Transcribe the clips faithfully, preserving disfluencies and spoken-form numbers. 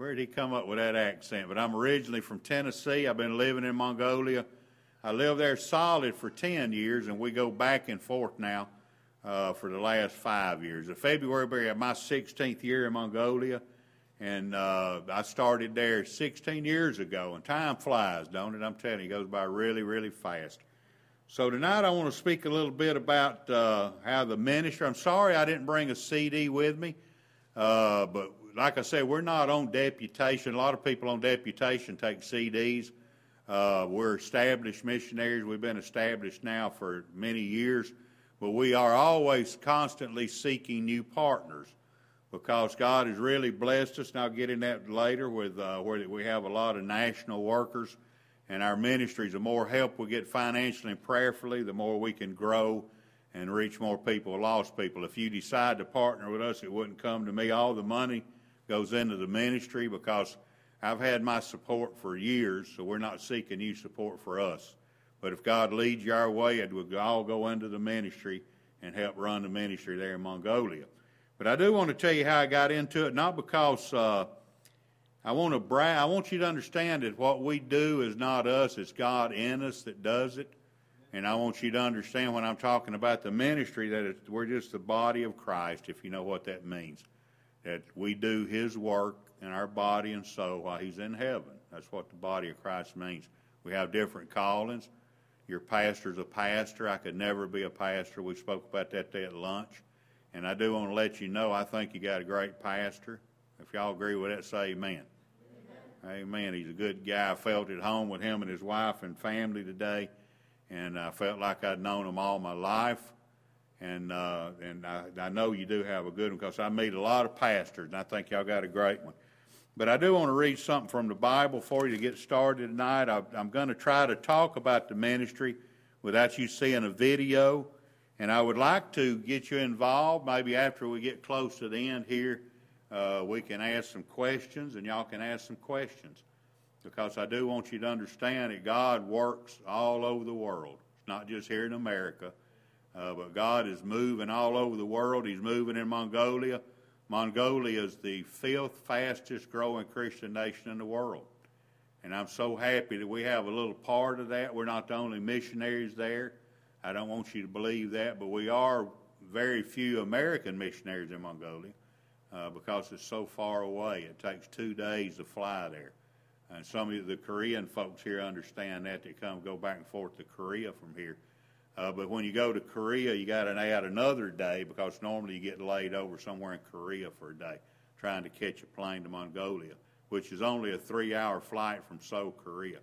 Where did he come up with that accent? But I'm originally from Tennessee. I've been living in Mongolia. I lived there solid for ten years, and we go back and forth now uh, for the last five years. In February, we had my sixteenth year in Mongolia, and uh, I started there sixteen years ago, and time flies, don't it? I'm telling you, it goes by really, really fast. So tonight I want to speak a little bit about uh, how the ministry, I'm sorry I didn't bring a C D with me, uh, but like I said, we're not on deputation. A lot of people on deputation take C Ds. Uh, we're established missionaries. We've been established now for many years, but we are always constantly seeking new partners because God has really blessed us, and I'll get in that later, with uh, where we have a lot of national workers, and our ministries, the more help we get financially and prayerfully, the more we can grow and reach more people, lost people. If you decide to partner with us, it wouldn't come to me. All the money goes into the ministry because I've had my support for years, so we're not seeking you support for us. But if God leads you our way, it will all go into the ministry and help run the ministry there in Mongolia. But I do want to tell you how I got into it, not because uh, I want to brag. I want you to understand that what we do is not us, it's God in us that does it. And I want you to understand when I'm talking about the ministry that it's, we're just the body of Christ, if you know what that means. That we do His work in our body and soul while He's in heaven. That's what the body of Christ means. We have different callings. Your pastor's a pastor. I could never be a pastor. We spoke about that day at lunch. And I do want to let you know, I think you got a great pastor. If y'all agree with that, say amen. Amen. Amen. He's a good guy. I felt at home with him and his wife and family today, and I felt like I'd known him all my life. And uh, and I, I know you do have a good one because I meet a lot of pastors, and I think y'all got a great one. But I do want to read something from the Bible for you to get started tonight. I, I'm going to try to talk about the ministry without you seeing a video. And I would like to get you involved. Maybe after we get close to the end here, uh, we can ask some questions, and y'all can ask some questions. Because I do want you to understand that God works all over the world. It's not just here in America. Uh, but God is moving all over the world. He's moving in Mongolia. Mongolia is the fifth fastest growing Christian nation in the world. And I'm so happy that we have a little part of that. We're not the only missionaries there. I don't want you to believe that, but we are very few American missionaries in Mongolia uh, because it's so far away. It takes two days to fly there. And some of the Korean folks here understand that. They come go back and forth to Korea from here. Uh, but when you go to Korea, you got to add another day because normally you get laid over somewhere in Korea for a day trying to catch a plane to Mongolia, which is only a three-hour flight from Seoul, Korea.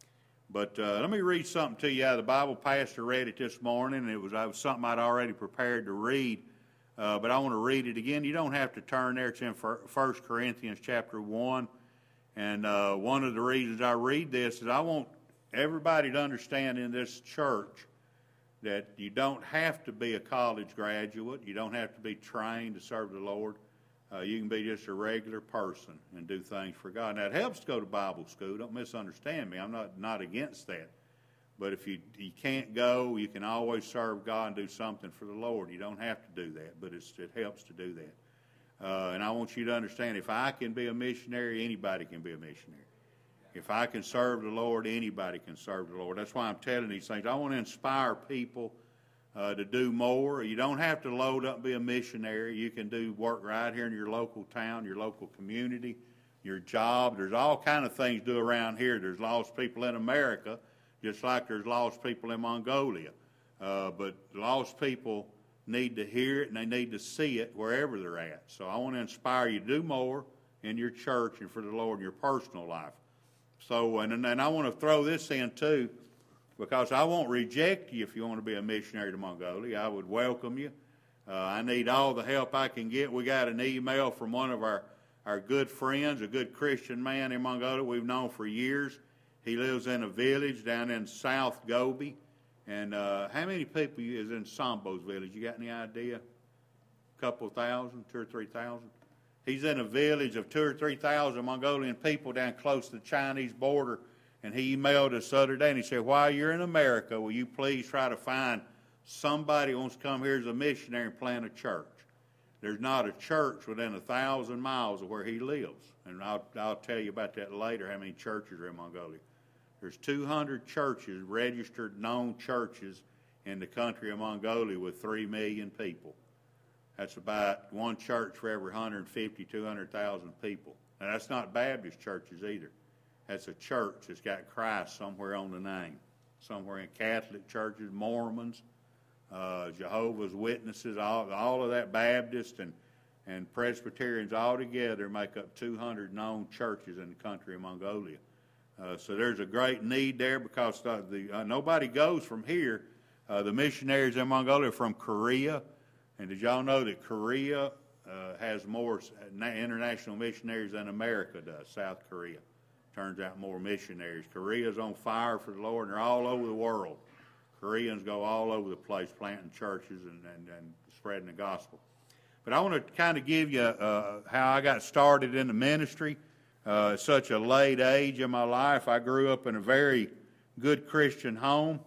But uh, let me read something to you out of the Bible. Pastor read it this morning, and it was, it was something I'd already prepared to read, uh, but I want to read it again. You don't have to turn there. It's in First Corinthians chapter one, and uh, one of the reasons I read this is I want everybody to understand in this church that you don't have to be a college graduate. You don't have to be trained to serve the Lord. Uh, you can be just a regular person and do things for God. Now, it helps to go to Bible school. Don't misunderstand me. I'm not, not against that. But if you, you can't go, you can always serve God and do something for the Lord. You don't have to do that, but it's, it helps to do that. Uh, and I want you to understand, if I can be a missionary, anybody can be a missionary. If I can serve the Lord, anybody can serve the Lord. That's why I'm telling these things. I want to inspire people uh, to do more. You don't have to load up and be a missionary. You can do work right here in your local town, your local community, your job. There's all kind of things to do around here. There's lost people in America, just like there's lost people in Mongolia. Uh, but lost people need to hear it, and they need to see it wherever they're at. So I want to inspire you to do more in your church and for the Lord in your personal life. So, and, and I want to throw this in too, because I won't reject you if you want to be a missionary to Mongolia. I would welcome you. Uh, I need all the help I can get. We got an email from one of our, our good friends, a good Christian man in Mongolia we've known for years. He lives in a village down in South Gobi. And uh, how many people is in Sambo's village? You got any idea? A couple thousand, two or three thousand? He's in a village of two or three thousand Mongolian people down close to the Chinese border, and he emailed us the other day, and he said, while you're in America, will you please try to find somebody who wants to come here as a missionary and plant a church? There's not a church within a thousand miles of where he lives. And I'll, I'll tell you about that later, how many churches are in Mongolia. There's two hundred churches, registered, known churches in the country of Mongolia with three million people. That's about one church for every one hundred fifty, two hundred thousand people. Now, that's not Baptist churches either. That's a church that's got Christ somewhere on the name. Somewhere in Catholic churches, Mormons, uh, Jehovah's Witnesses, all, all of that, Baptist and, and Presbyterians all together make up two hundred known churches in the country of Mongolia. Uh, so there's a great need there because the, the, uh, nobody goes from here. Uh, the missionaries in Mongolia are from Korea. And did y'all know that Korea uh, has more international missionaries than America does, South Korea? Turns out more missionaries. Korea's on fire for the Lord, and they're all over the world. Koreans go all over the place planting churches and, and, and spreading the gospel. But I want to kind of give you uh, how I got started in the ministry. Uh, at such a late age in my life, I grew up in a very good Christian home.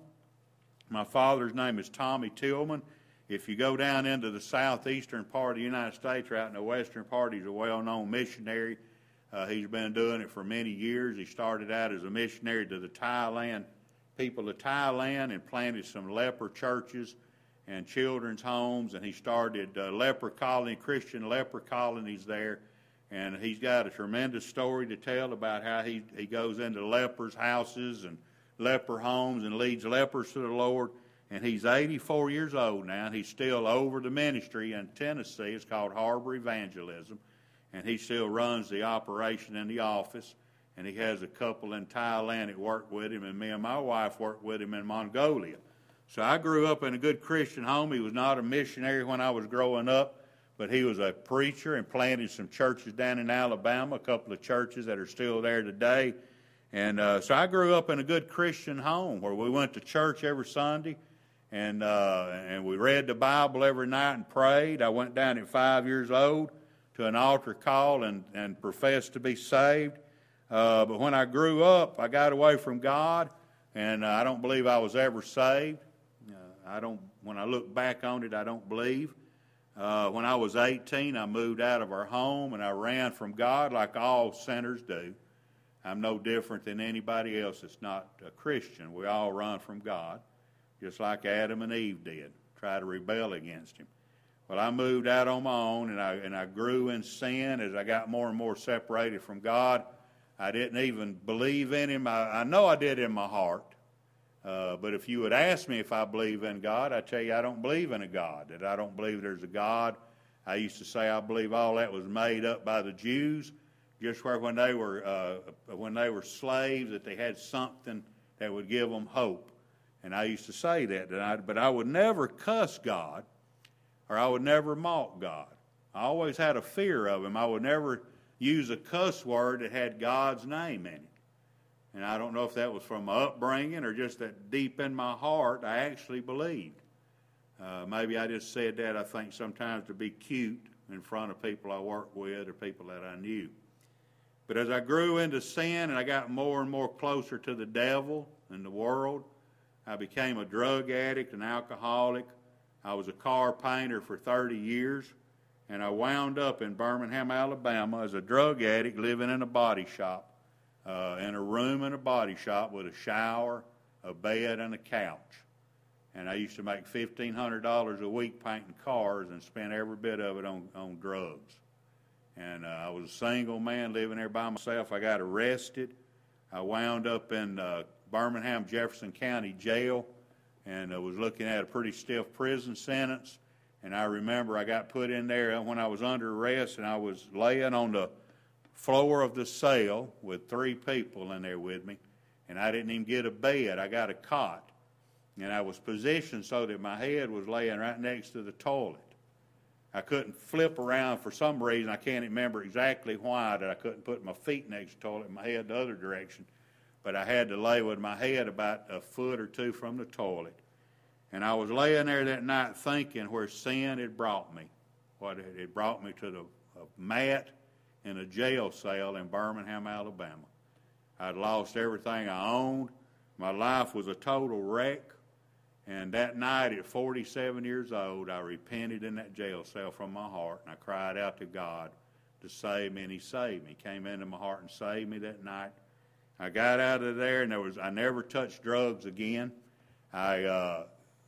My father's name is Tommy Tillman. If you go down into the southeastern part of the United States, right in the western part, he's a well-known missionary. Uh, he's been doing it for many years. He started out as a missionary to the Thailand people of Thailand and planted some leper churches and children's homes, and he started uh, leper colony, Christian leper colonies there. And he's got a tremendous story to tell about how he, he goes into lepers' houses and leper homes and leads lepers to the Lord. And he's eighty-four years old now, and he's still over the ministry in Tennessee. It's called Harbor Evangelism. And he still runs the operation in the office. And he has a couple in Thailand that work with him, and me and my wife work with him in Mongolia. So I grew up in a good Christian home. He was not a missionary when I was growing up, but he was a preacher and planted some churches down in Alabama, a couple of churches that are still there today. And uh, so I grew up in a good Christian home where we went to church every Sunday. And uh, and we read the Bible every night and prayed. I went down at five years old to an altar call and, and professed to be saved. Uh, but when I grew up, I got away from God, and uh, I don't believe I was ever saved. Uh, I don't. When I look back on it, I don't believe. Uh, when I was eighteen, I moved out of our home, and I ran from God like all sinners do. I'm no different than anybody else that's not a Christian. We all run from God, just like Adam and Eve did, try to rebel against him. Well, I moved out on my own, and I and I grew in sin as I got more and more separated from God. I didn't even believe in him. I, I know I did in my heart. Uh, but if you would ask me if I believe in God, I tell you I don't believe in a God, that I don't believe there's a God. I used to say I believe all that was made up by the Jews, just where when they were uh, when they were slaves, that they had something that would give them hope. And I used to say that, that I, but I would never cuss God, or I would never mock God. I always had a fear of him. I would never use a cuss word that had God's name in it. And I don't know if that was from my upbringing or just that deep in my heart I actually believed. Uh, maybe I just said that, I think, sometimes to be cute in front of people I worked with or people that I knew. But as I grew into sin and I got more and more closer to the devil and the world, I became a drug addict, an alcoholic. I was a car painter for thirty years, and I wound up in Birmingham, Alabama as a drug addict living in a body shop. Uh, in a room in a body shop with a shower, a bed, and a couch. And I used to make fifteen hundred dollars a week painting cars and spend every bit of it on, on drugs. And uh, I was a single man living there by myself. I got arrested. I wound up in uh, Birmingham, Jefferson County Jail, and uh, was looking at a pretty stiff prison sentence. And I remember I got put in there when I was under arrest, and I was laying on the floor of the cell with three people in there with me, and I didn't even get a bed. I got a cot, and I was positioned so that my head was laying right next to the toilet. I couldn't flip around for some reason. I can't remember exactly why that I couldn't put my feet next to the toilet and my head the other direction, but I had to lay with my head about a foot or two from the toilet. And I was laying there that night thinking where sin had brought me, what it had brought me to the uh, mat in a jail cell in Birmingham, Alabama. I'd lost everything I owned. My life was a total wreck. And that night at forty-seven years old, I repented in that jail cell from my heart, and I cried out to God to save me, and he saved me. He came into my heart and saved me that night. I got out of there, and there was I never touched drugs again. I uh,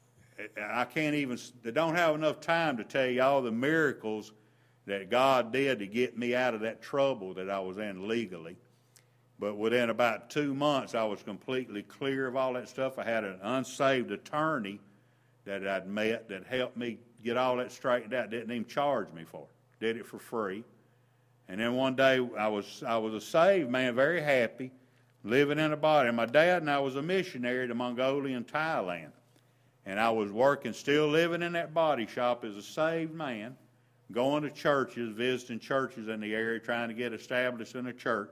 I can't even, I don't have enough time to tell you all the miracles that God did to get me out of that trouble that I was in legally. But within about two months, I was completely clear of all that stuff. I had an unsaved attorney that I'd met that helped me get all that straightened out. Didn't even charge me for it. Did it for free. And then one day, I was I was a saved man, very happy, living in a body. And my dad and I was a missionary to Mongolia and Thailand. And I was working, still living in that body shop as a saved man, going to churches, visiting churches in the area, trying to get established in a church.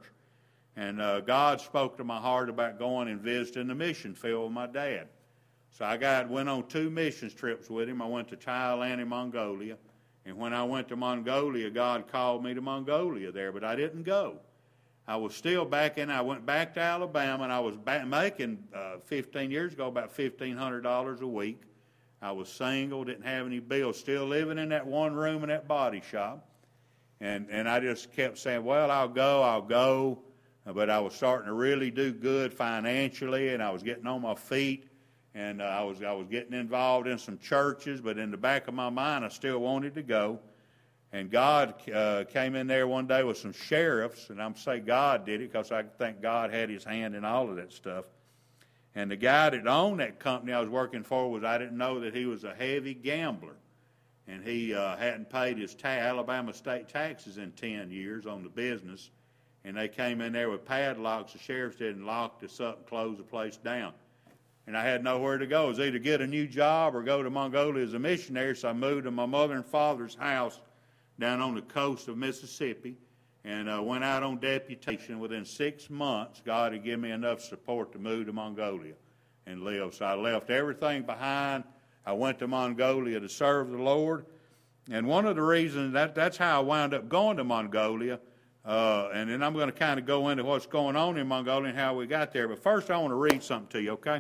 And uh, God spoke to my heart about going and visiting the mission field with my dad. So I got went on two missions trips with him. I went to Thailand and Mongolia. And when I went to Mongolia, God called me to Mongolia there, but I didn't go. I was still back in. I went back to Alabama, and I was back making uh, fifteen years ago about fifteen hundred dollars a week. I was single, didn't have any bills, still living in that one room in that body shop. And, and I just kept saying, well, I'll go, I'll go. But I was starting to really do good financially, and I was getting on my feet, and uh, I was I was getting involved in some churches. But in the back of my mind, I still wanted to go. And God uh, came in there one day with some sheriffs, and I'm saying God did it because I think God had His hand in all of that stuff. And the guy that owned that company I was working for was I didn't know that he was a heavy gambler, and he uh, hadn't paid his ta- Alabama state taxes in ten years on the business. And they came in there with padlocks. The sheriffs did and locked us up and closed the place down. And I had nowhere to go. It was either get a new job or go to Mongolia as a missionary. So I moved to my mother and father's house down on the coast of Mississippi and uh, went out on deputation. Within six months, God had given me enough support to move to Mongolia and live. So I left everything behind. I went to Mongolia to serve the Lord. And one of the reasons, that that's how I wound up going to Mongolia. Uh, and then I'm going to kind of go into what's going on in Mongolia and how we got there. But first I want to read something to you, okay?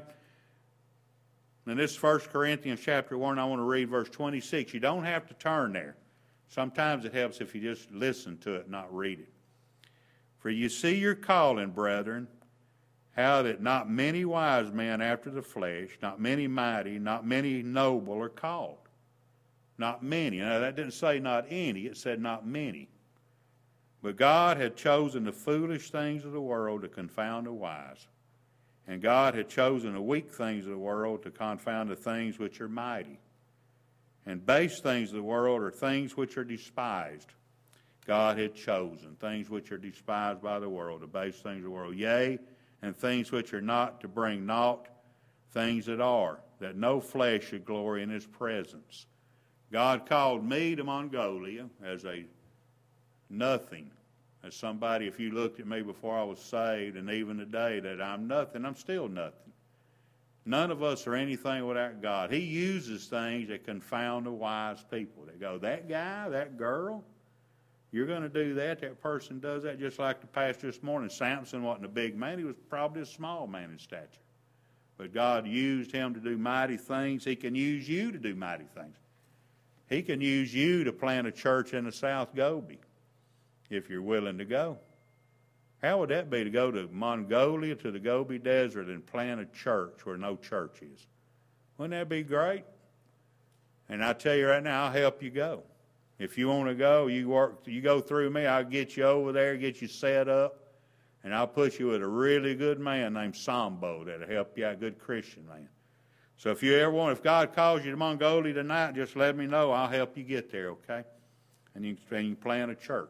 And this is First Corinthians chapter one. I want to read verse twenty-six. You don't have to turn there. Sometimes it helps if you just listen to it, not read it. For you see your calling, brethren, how that not many wise men after the flesh, not many mighty, not many noble are called. Not many. Now that didn't say not any, it said not many. But God had chosen the foolish things of the world to confound the wise. And God had chosen the weak things of the world to confound the things which are mighty. And base things of the world are things which are despised. God had chosen things which are despised by the world, the base things of the world. Yea, and things which are not, to bring naught things that are, that no flesh should glory in His presence. God called me to Mongolia as a nothing. As somebody, if you looked at me before I was saved, and even today, that I'm nothing, I'm still nothing. None of us are anything without God. He uses things that confound the wise people. They go, that guy, that girl, you're going to do that, that person does that. Just like the pastor this morning, Samson wasn't a big man, he was probably a small man in stature. But God used him to do mighty things. He can use you to do mighty things. He can use you to plant a church in the South Gobi, if you're willing to go. How would that be, to go to Mongolia, to the Gobi Desert, and plant a church where no church is? Wouldn't that be great? And I tell you right now, I'll help you go. If you want to go, you work, you go through me, I'll get you over there, get you set up, and I'll put you with a really good man named Sambo that'll help you out, a good Christian man. So if you ever want, if God calls you to Mongolia tonight, just let me know. I'll help you get there, okay? And you, and you can plant a church.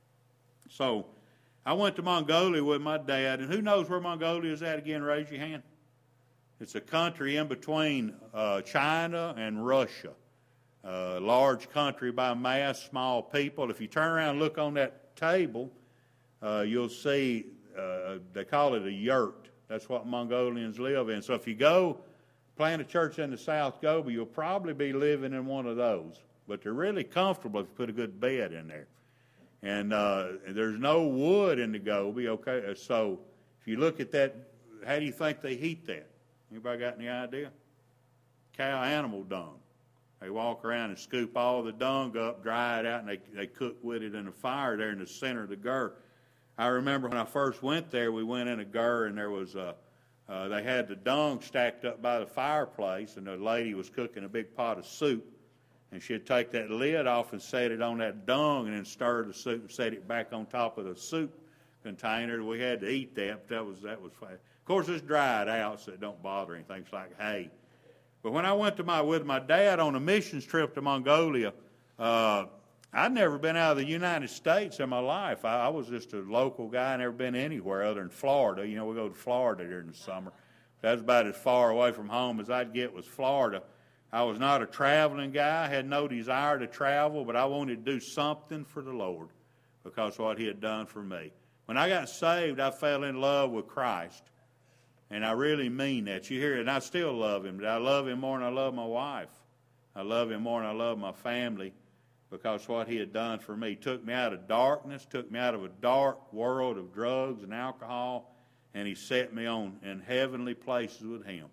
So I went to Mongolia with my dad, and who knows where Mongolia is at again? Raise your hand. It's a country in between uh, China and Russia. Uh, large country by mass, small people. If you turn around and look on that table, uh, you'll see uh, they call it a yurt. That's what Mongolians live in. So if you go plant a church in the South Gobi, you'll probably be living in one of those. But they're really comfortable if you put a good bed in there. And uh, there's no wood in the Gobi, okay? So if you look at that, how do you think they heat that? Anybody got any idea? cow animal dung. They walk around and scoop all the dung up, dry it out, and they, they cook with it in a fire there in the center of the gur. I remember when I first went there, we went in a gur, and there was a, uh, they had the dung stacked up by the fireplace, and the lady was cooking a big pot of soup, and she'd take that lid off and set it on that dung and then stir the soup and set it back on top of the soup container. We had to eat that, but that was, that was fine. Of course, it's dried out, so it don't bother anything. It's like hay. But when I went to my with my dad on a missions trip to Mongolia, uh, I'd never been out of the United States in my life. I, I was just a local guy, never been anywhere other than Florida. You know, we go to Florida during the summer. That's about as far away from home as I'd get was Florida. I was not a traveling guy. I had no desire to travel, but I wanted to do something for the Lord because of what he had done for me. When I got saved, I fell in love with Christ. And I really mean that. You hear it, and I still love him. But I love him more than I love my wife. I love him more than I love my family because of what he had done for me. He took me out of darkness, took me out of a dark world of drugs and alcohol, and he set me on in heavenly places with him.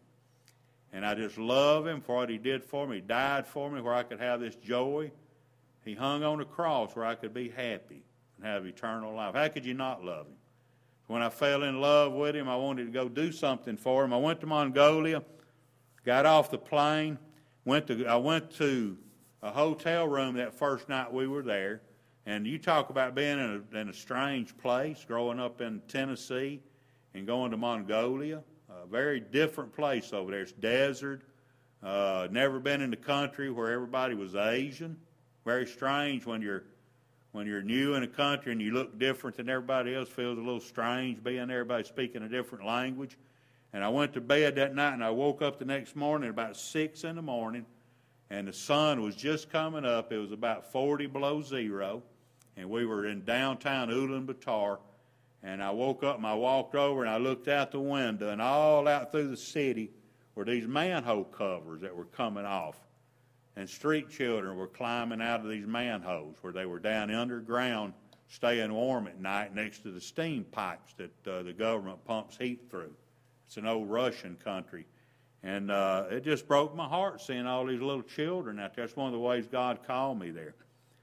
And I just love him for what he did for me. He died for me where I could have this joy. He hung on the cross where I could be happy and have eternal life. How could you not love him? When I fell in love with him, I wanted to go do something for him. I went to Mongolia, got off the plane, went to I went to a hotel room that first night we were there. And you talk about being in a, in a strange place, growing up in Tennessee and going to Mongolia. A very different place over there. It's desert. Uh, never been in the country where everybody was Asian. Very strange when you're When you're new in a country and you look different than everybody else, feels a little strange being there, everybody speaking a different language. And I went to bed that night and I woke up the next morning at about six in the morning and the sun was just coming up. It was about forty below zero and we were in downtown Ulaanbaatar. And I woke up and I walked over and I looked out the window and all out through the city were these manhole covers that were coming off. And street children were climbing out of these manholes where they were down underground, staying warm at night next to the steam pipes that uh, the government pumps heat through. It's an old Russian country. And uh, it just broke my heart seeing all these little children out there. That's one of the ways God called me there.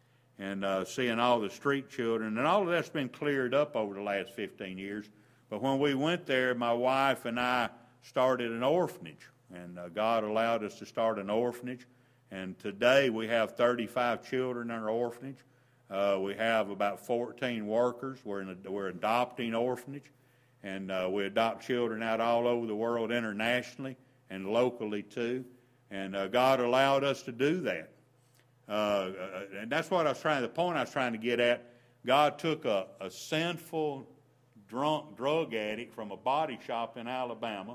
And uh, seeing all the street children. And all of that's been cleared up over the last fifteen years. But when we went there, my wife and I started an orphanage. And uh, God allowed us to start an orphanage. And today we have thirty-five children in our orphanage. Uh, we have about fourteen workers. We're, in a, we're adopting orphanage. And uh, we adopt children out all over the world internationally and locally too. And uh, God allowed us to do that. Uh, and that's what I was trying, the point I was trying to get at. God took a, a sinful, drunk drug addict from a body shop in Alabama,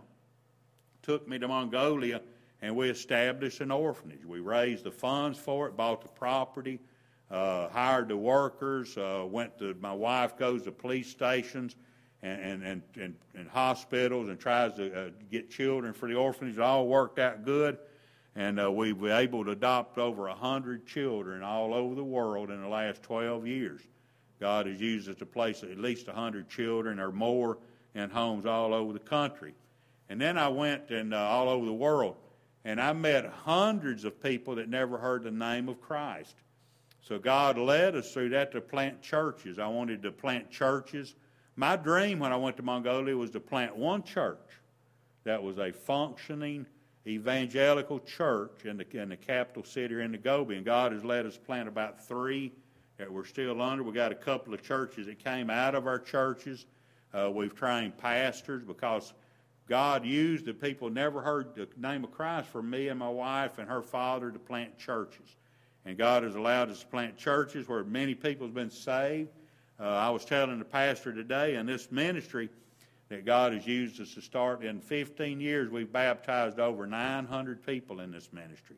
took me to Mongolia, and we established an orphanage. We raised the funds for it, bought the property, uh, hired the workers, uh, went to, my wife goes to police stations and, and, and, and, and hospitals and tries to uh, get children for the orphanage. It all worked out good. And uh, we were able to adopt over one hundred children all over the world in the last twelve years. God has used us to place at least one hundred children or more in homes all over the country. And then I went and uh, all over the world. And I met hundreds of people that never heard the name of Christ. So God led us through that to plant churches. I wanted to plant churches. My dream when I went to Mongolia was to plant one church that was a functioning evangelical church in the, in the capital city in the Gobi. And God has led us plant about three that we're still under. We got a couple of churches that came out of our churches. Uh, we've trained pastors because God used the people never heard the name of Christ for me and my wife and her father to plant churches. And God has allowed us to plant churches where many people have been saved. Uh, I was telling the pastor today in this ministry that God has used us to start. In fifteen years, we've baptized over nine hundred people in this ministry.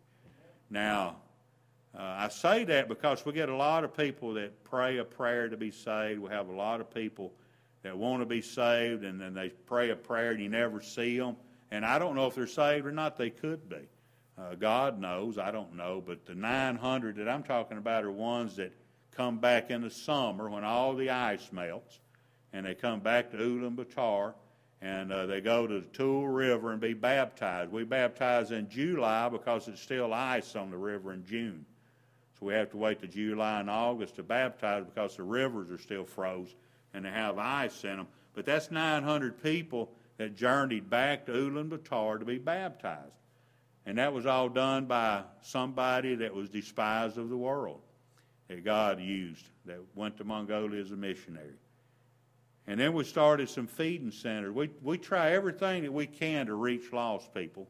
Now, uh, I say that because we get a lot of people that pray a prayer to be saved. We have a lot of people that want to be saved, and then they pray a prayer and you never see them. And I don't know if they're saved or not. They could be. Uh, God knows. I don't know. But the nine hundred that I'm talking about are ones that come back in the summer when all the ice melts, and they come back to Ulaanbaatar, and uh, they go to the Tool River and be baptized. We baptize in July because it's still ice on the river in June. So we have to wait to July and August to baptize because the rivers are still froze and they have ice in them. But that's nine hundred people that journeyed back to Ulaanbaatar to be baptized. And that was all done by somebody that was despised of the world, that God used, that went to Mongolia as a missionary. And then we started some feeding centers. We, we try everything that we can to reach lost people.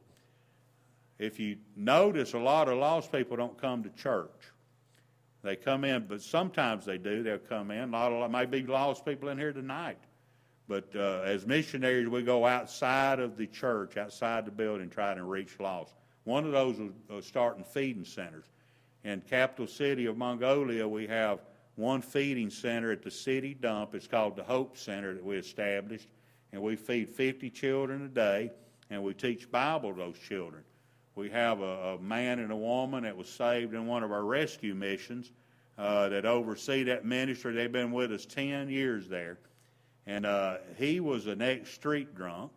If you notice, a lot of lost people don't come to church. They come in, but sometimes they do. They'll come in. A lot of maybe lost people in here tonight. But uh, as missionaries, we go outside of the church, outside the building, trying to reach lost. One of those was starting feeding centers. In capital city of Mongolia, we have one feeding center at the city dump. It's called the Hope Center that we established. And we feed fifty children a day, and we teach Bible to those children. We have a, a man and a woman that was saved in one of our rescue missions uh, that oversee that ministry. They've been with us ten years there. And uh, he was an ex-street drunk,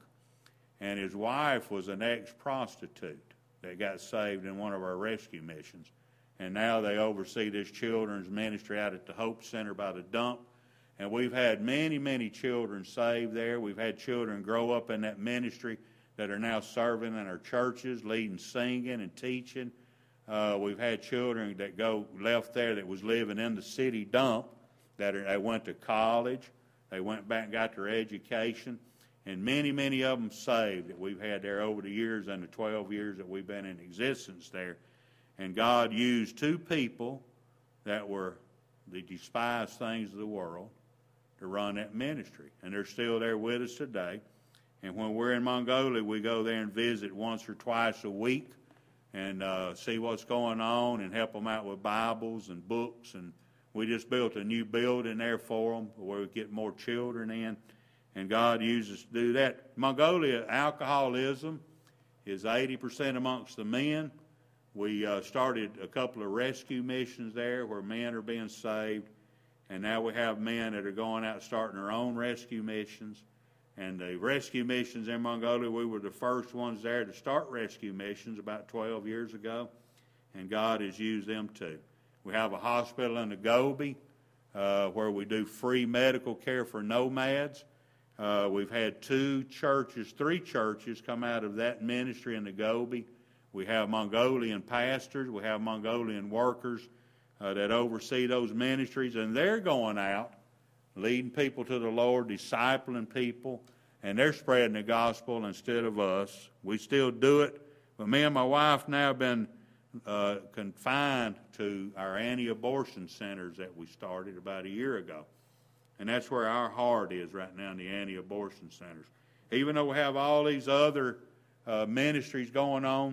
and his wife was an ex-prostitute that got saved in one of our rescue missions. And now they oversee this children's ministry out at the Hope Center by the dump. And we've had many, many children saved there. We've had children grow up in that ministry that are now serving in our churches, leading singing and teaching. Uh, we've had children that go left there that was living in the city dump, that are, they went to college. They went back and got their education. And many, many of them saved that we've had there over the years and the twelve years that we've been in existence there. And God used two people that were the despised things of the world to run that ministry. And they're still there with us today. And when we're in Mongolia, we go there and visit once or twice a week and uh, see what's going on and help them out with Bibles and books. And we just built a new building there for them where we get more children in. And God uses to do that. Mongolia, alcoholism is eighty percent amongst the men. We uh, started a couple of rescue missions there where men are being saved. And now we have men that are going out starting their own rescue missions. And the rescue missions in Mongolia, we were the first ones there to start rescue missions about twelve years ago. And God has used them too. We have a hospital in the Gobi uh, where we do free medical care for nomads. Uh, we've had two churches, three churches come out of that ministry in the Gobi. We have Mongolian pastors. We have Mongolian workers uh, that oversee those ministries. And they're going out, leading people to the Lord, discipling people. And they're spreading the gospel instead of us. We still do it. But me and my wife now have been uh, confined to our anti-abortion centers that we started about a year ago. And that's where our heart is right now, in the anti-abortion centers. Even though we have all these other uh, ministries going on,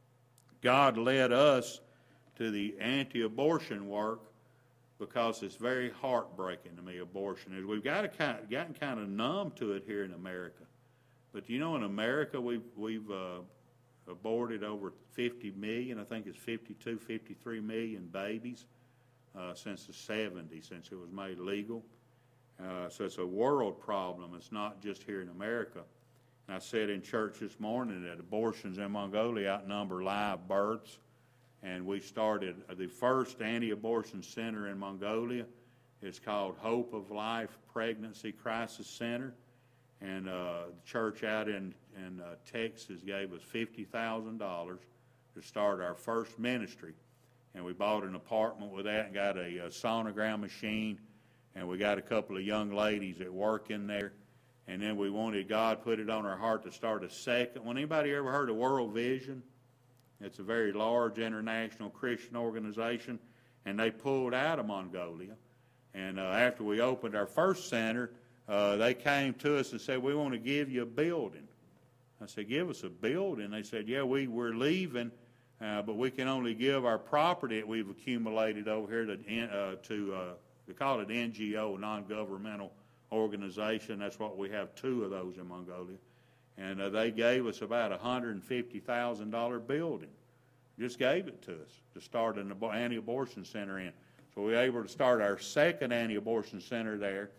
God led us to the anti-abortion work because it's very heartbreaking to me, abortion is. We've got to kind of, gotten kind of numb to it here in America. But, you know, in America, we've, we've uh, aborted over fifty million, I think it's fifty-two, fifty-three million babies uh, since the seventies, since it was made legal. Uh, so it's a world problem. It's not just here in America. And I said in church this morning that abortions in Mongolia outnumber live births. And we started the first anti-abortion center in Mongolia. It's called Hope of Life Pregnancy Crisis Center. And uh, the church out in, in uh, Texas gave us fifty thousand dollars to start our first ministry. And we bought an apartment with that and got a, a sonogram machine. And we got a couple of young ladies that work in there. And then we wanted, God put it on our heart to start a second. When anybody ever heard of World Vision? It's a very large international Christian organization. And they pulled out of Mongolia. And uh, after we opened our first center, uh, they came to us and said, we want to give you a building. I said, give us a building? They said, yeah, we, we're leaving, uh, but we can only give our property that we've accumulated over here to, uh, to uh, we call it N G O, non-governmental organization. That's what we have, two of those in Mongolia. And uh, they gave us about a one hundred fifty thousand dollars building. Just gave it to us to start an anti-abortion center in. So we were able to start our second anti-abortion center there.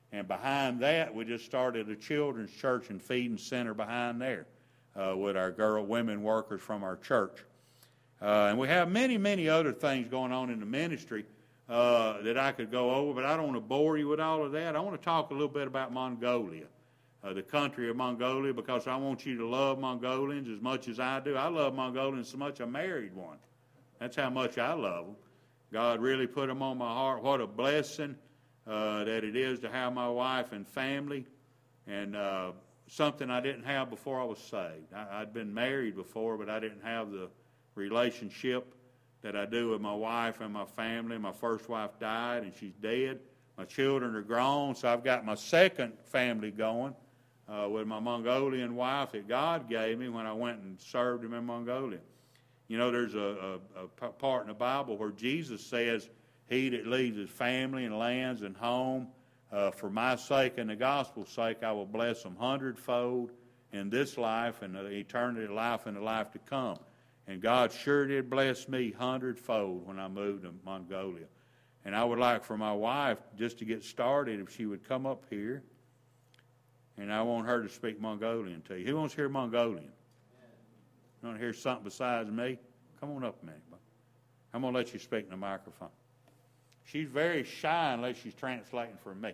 And behind that, we just started a children's church and feeding center behind there uh, with our girl, women workers from our church. Uh, and we have many, many other things going on in the ministry uh, that I could go over, but I don't want to bore you with all of that. I want to talk a little bit about Mongolia, uh, the country of Mongolia, because I want you to love Mongolians as much as I do. I love Mongolians so much I married one. That's how much I love them. God really put them on my heart. What a blessing uh, that it is to have my wife and family, and uh, something I didn't have before I was saved. I, I'd been married before, but I didn't have the relationship that I do with my wife and my family. My first wife died, and she's dead. My children are grown, so I've got my second family going uh, with my Mongolian wife that God gave me when I went and served him in Mongolia. You know, there's a, a, a part in the Bible where Jesus says, he that leaves his family and lands and home, uh, for my sake and the gospel's sake, I will bless them hundredfold in this life and the eternity life and the life to come. And God sure did bless me hundredfold when I moved to Mongolia. And I would like for my wife, just to get started, if she would come up here, and I want her to speak Mongolian to you. Who wants to hear Mongolian? You want to hear something besides me? Come on up a minute. I'm going to let you speak in the microphone. She's very shy unless she's translating for me.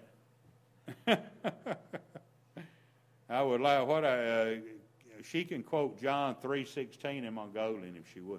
I would like what I, uh, she can quote John three sixteen in Mongolian if she would.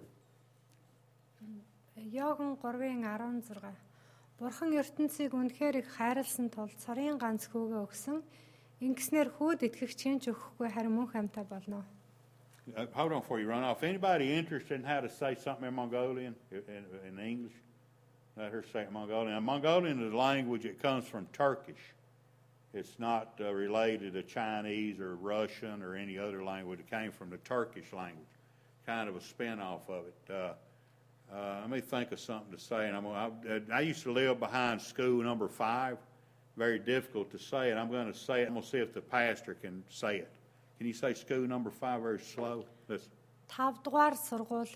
Йоган three sixteen. Бурхан ертөнцийг үнэхээр их хайрласан тул цорын ганц хүүгээ өгсөн. Ингэснээр хүүд итгэгчийн ч өгөхгүй харин мөн хамтаа болно. Uh, hold on before you run off. Anybody interested in how to say something in Mongolian, in, in English? Let her say it in Mongolian. Now, Mongolian is a language that comes from Turkish. It's not uh, related to Chinese or Russian or any other language. It came from the Turkish language, kind of a spin-off of it. Uh, uh, let me think of something to say. And I'm, I, I used to live behind school number five. Very difficult to say it. I'm going to say it. I'm going to see if the pastor can say it. Can you say school number five very slow? Listen. five дугаар сургууль.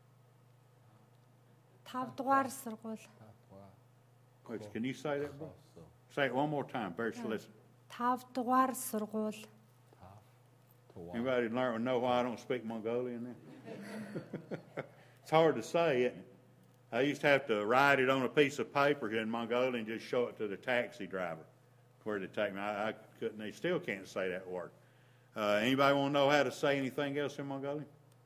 five дугаар сургууль. Wait, can you say that, bro? Say it one more time. Very slow. Listen. five дугаар surgul. Anybody learn know why I don't speak Mongolian then? It's hard to say, isn't it? I used to have to write it on a piece of paper here in Mongolia and just show it to the taxi driver where to take me. I, I couldn't. They still can't say that word. Uh, anybody want to know how to say anything else in Mongolian?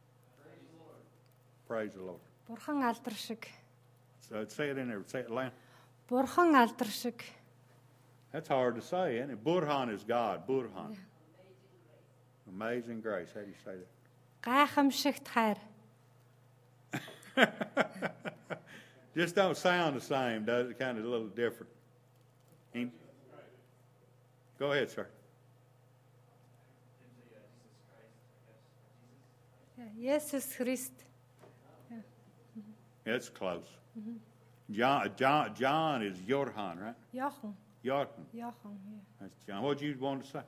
Praise the Lord. Бурхан алдар шиг. So say it in there. Say it loud. Бурхан алдар шиг. That's hard to say, isn't it? Burhan is God. Burhan. Yeah. Amazing grace. How do you say that? Гайхамшигт хайр. Just don't sound the same, does it? Kind of a little different. Go ahead, sir. Jesus Christ. Yeah. It's close. Mm-hmm. John, John, John is Yorhan, right? Jochen. Jochen. Jochen, yeah. That's John. What did you want to say?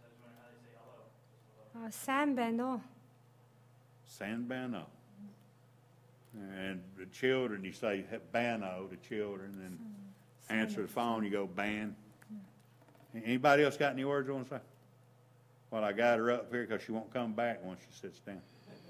Uh, San Beno. San Beno. And the children, you say Bano, the children, and San answer the phone, you go Ban. Yeah. Anybody else got any words you want to say? Well, I got her up here because she won't come back once she sits down.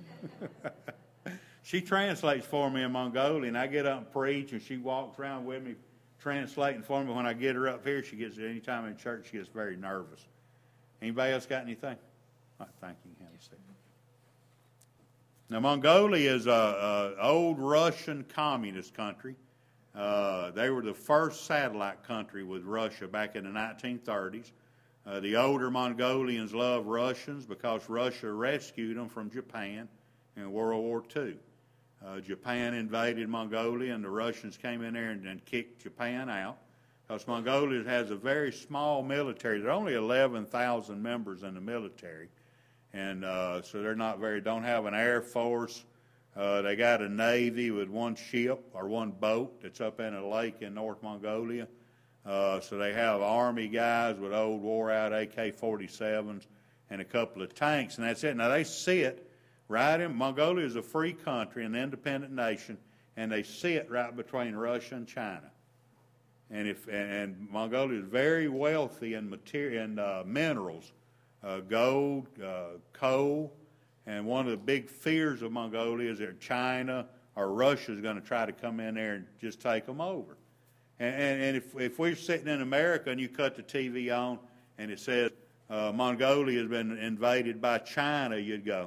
She translates for me in Mongolian. I get up and preach, and she walks around with me translating for me. When I get her up here, she gets, anytime in church, she gets very nervous. Anybody else got anything? I thank you. Have a seat. Now, Mongolia is an old Russian communist country. Uh, they were the first satellite country with Russia back in the nineteen thirties. Uh, the older Mongolians love Russians because Russia rescued them from Japan in World War Two. Uh, Japan invaded Mongolia, and the Russians came in there and, and kicked Japan out. Because Mongolia has a very small military. There are only eleven thousand members in the military. And uh, so they're not very, don't have an air force. Uh, they got a navy with one ship or one boat that's up in a lake in North Mongolia. Uh, so they have Army guys with old wore-out A K forty-sevens and a couple of tanks, and that's it. Now, they sit right in, Mongolia is a free country, an independent nation, and they sit right between Russia and China. And if and, and Mongolia is very wealthy in material in uh, minerals, uh, gold, uh, coal, and one of the big fears of Mongolia is that China or Russia is going to try to come in there and just take them over. And, and, and if if we're sitting in America and you cut the T V on and it says uh, Mongolia has been invaded by China, you'd go,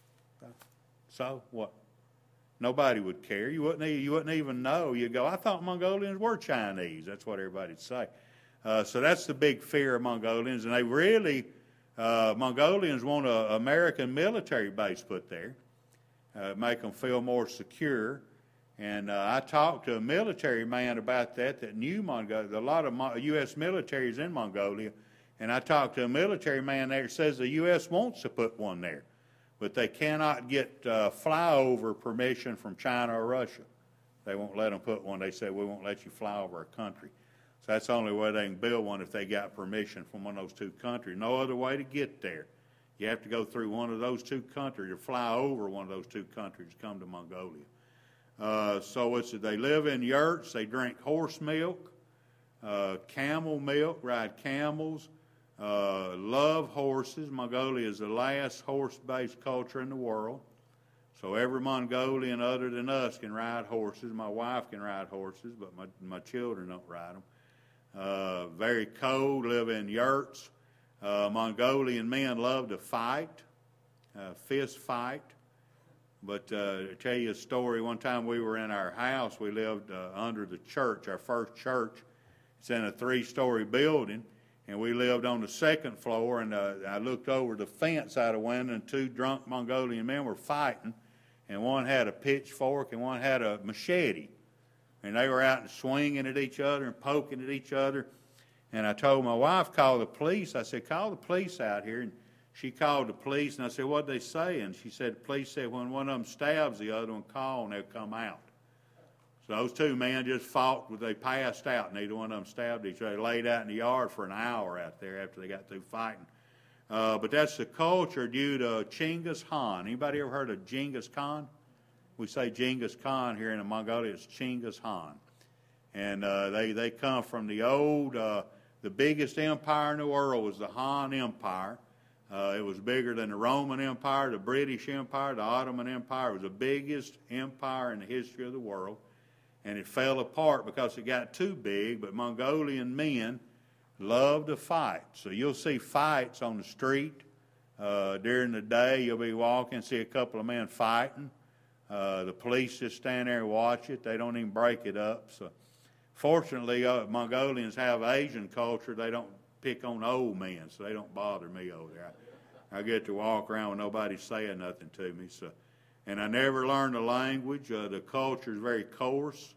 so what? Nobody would care. You wouldn't, you wouldn't even know. You'd go, I thought Mongolians were Chinese. That's what everybody'd say. Uh, so that's the big fear of Mongolians. And they really, uh, Mongolians want an American military base put there, uh, make them feel more secure. And uh, I talked to a military man about that that knew Mongolia. A lot of Mo- U S military is in Mongolia. And I talked to a military man there that says the U S wants to put one there, but they cannot get uh, flyover permission from China or Russia. They won't let them put one. They say, we won't let you fly over our country. So that's the only way they can build one, if they got permission from one of those two countries. No other way to get there. You have to go through one of those two countries or fly over one of those two countries to come to Mongolia. Uh, so it's, they live in yurts. They drink horse milk, uh, camel milk, ride camels. Uh, love horses. Mongolia is the last horse-based culture in the world. So every Mongolian other than us can ride horses. My wife can ride horses, but my, my children don't ride them. Uh, very cold, live in yurts. Uh, Mongolian men love to fight, uh, fist fight. But uh, to tell you a story, one time we were in our house. We lived uh, under the church, our first church. It's in a three-story building. And we lived on the second floor, and uh, I looked over the fence out of the window, and two drunk Mongolian men were fighting, and one had a pitchfork and one had a machete. And they were out and swinging at each other and poking at each other. And I told my wife, call the police. I said, call the police out here. And she called the police, and I said, what'd they say? And she said, the police said when one of them stabs the other one, call, and they'll come out. So those two men just fought, they passed out, and neither one of them stabbed each other. They laid out in the yard for an hour out there after they got through fighting. Uh, but that's the culture due to Genghis Khan. Anybody ever heard of Genghis Khan? We say Genghis Khan here in Mongolia. It's Genghis Khan. And uh, they, they come from the old, uh, the biggest empire in the world was the Han Empire. Uh, it was bigger than the Roman Empire, the British Empire, the Ottoman Empire. It was the biggest empire in the history of the world. And it fell apart because it got too big, but Mongolian men love to fight. So you'll see fights on the street. Uh, during the day, you'll be walking, see a couple of men fighting. Uh, the police just stand there and watch it. They don't even break it up. So fortunately, uh, Mongolians have Asian culture. They don't pick on old men, so they don't bother me over there. I, I get to walk around with nobody saying nothing to me. So. And I never learned the language. Uh, the culture is very coarse.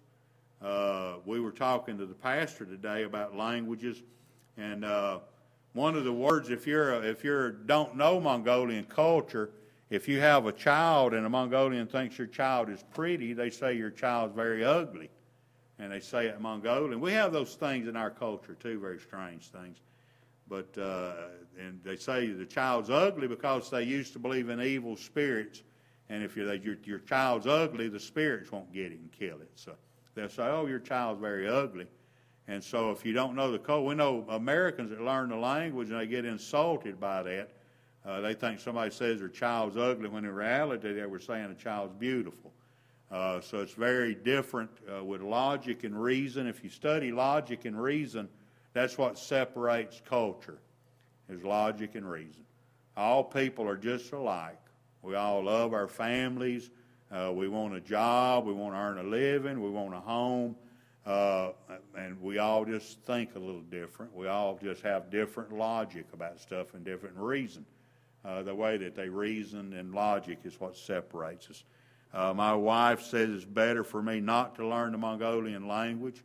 Uh, we were talking to the pastor today about languages, and uh, one of the words, if you're a, if you don't know Mongolian culture, if you have a child and a Mongolian thinks your child is pretty, they say your child's very ugly, and they say it in Mongolian. We have those things in our culture too, very strange things. But uh, and they say the child's ugly because they used to believe in evil spirits. And if you're, your, your child's ugly, the spirits won't get it and kill it. So they'll say, oh, your child's very ugly. And so if you don't know the code, we know Americans that learn the language and they get insulted by that. Uh, they think somebody says their child's ugly when in reality they were saying a child's beautiful. Uh, so it's very different uh, with logic and reason. If you study logic and reason, that's what separates culture, is logic and reason. All people are just alike. We all love our families. Uh, we want a job. We want to earn a living. We want a home. Uh, and we all just think a little different. We all just have different logic about stuff and different reason. Uh, the way that they reason and logic is what separates us. Uh, my wife says it's better for me not to learn the Mongolian language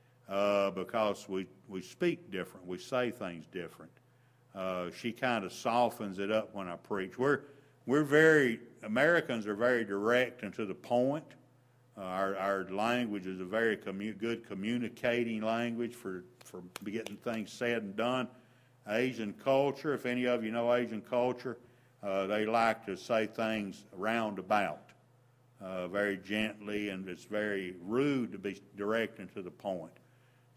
uh, because we, we speak different. We say things different. Uh, she kind of softens it up when I preach. We're We're very, Americans are very direct and to the point. Uh, our, our language is a very commu- good communicating language for, for getting things said and done. Asian culture, if any of you know Asian culture, uh, they like to say things roundabout, uh, very gently, and it's very rude to be direct and to the point.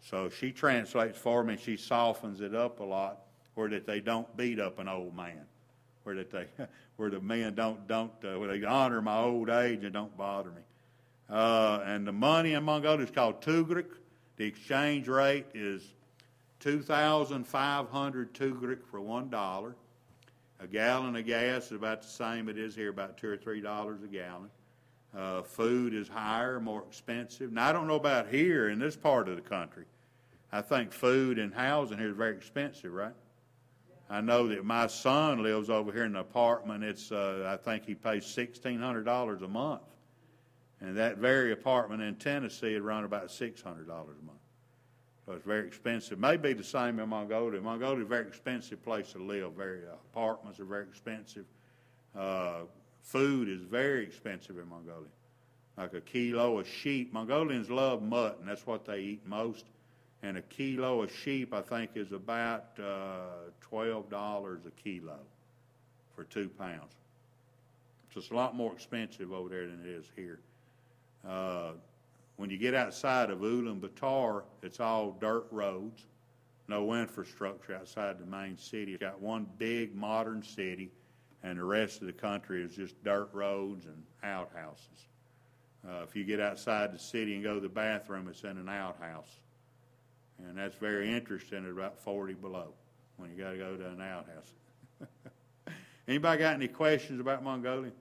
So she translates for me, and she softens it up a lot, where that they don't beat up an old man, where that they, where the men don't don't uh, where they honor my old age and don't bother me. Uh, and the money in Mongolia is called tugrik. The exchange rate is two thousand five hundred tugrik for one dollar. A gallon of gas is about the same it is here, about two or three dollars a gallon. Uh, food is higher, more expensive. Now, I don't know about here in this part of the country. I think food and housing here is very expensive, right? I know that my son lives over here in an apartment. It's uh, I think he pays sixteen hundred dollars a month. And that very apartment in Tennessee would run about six hundred dollars a month. So it's very expensive. Maybe the same in Mongolia. Mongolia is a very expensive place to live. Very uh, apartments are very expensive. Uh, food is very expensive in Mongolia. Like a kilo of sheep. Mongolians love mutton. That's what they eat most. And a kilo of sheep, I think, is about uh, twelve dollars a kilo for two pounds. So it's a lot more expensive over there than it is here. Uh, when you get outside of Ulaanbaatar, it's all dirt roads, no infrastructure outside the main city. It's got one big modern city, and the rest of the country is just dirt roads and outhouses. Uh, if you get outside the city and go to the bathroom, it's in an outhouse. And that's very interesting at about forty below when you got to go to an outhouse. Anybody got any questions about Mongolia?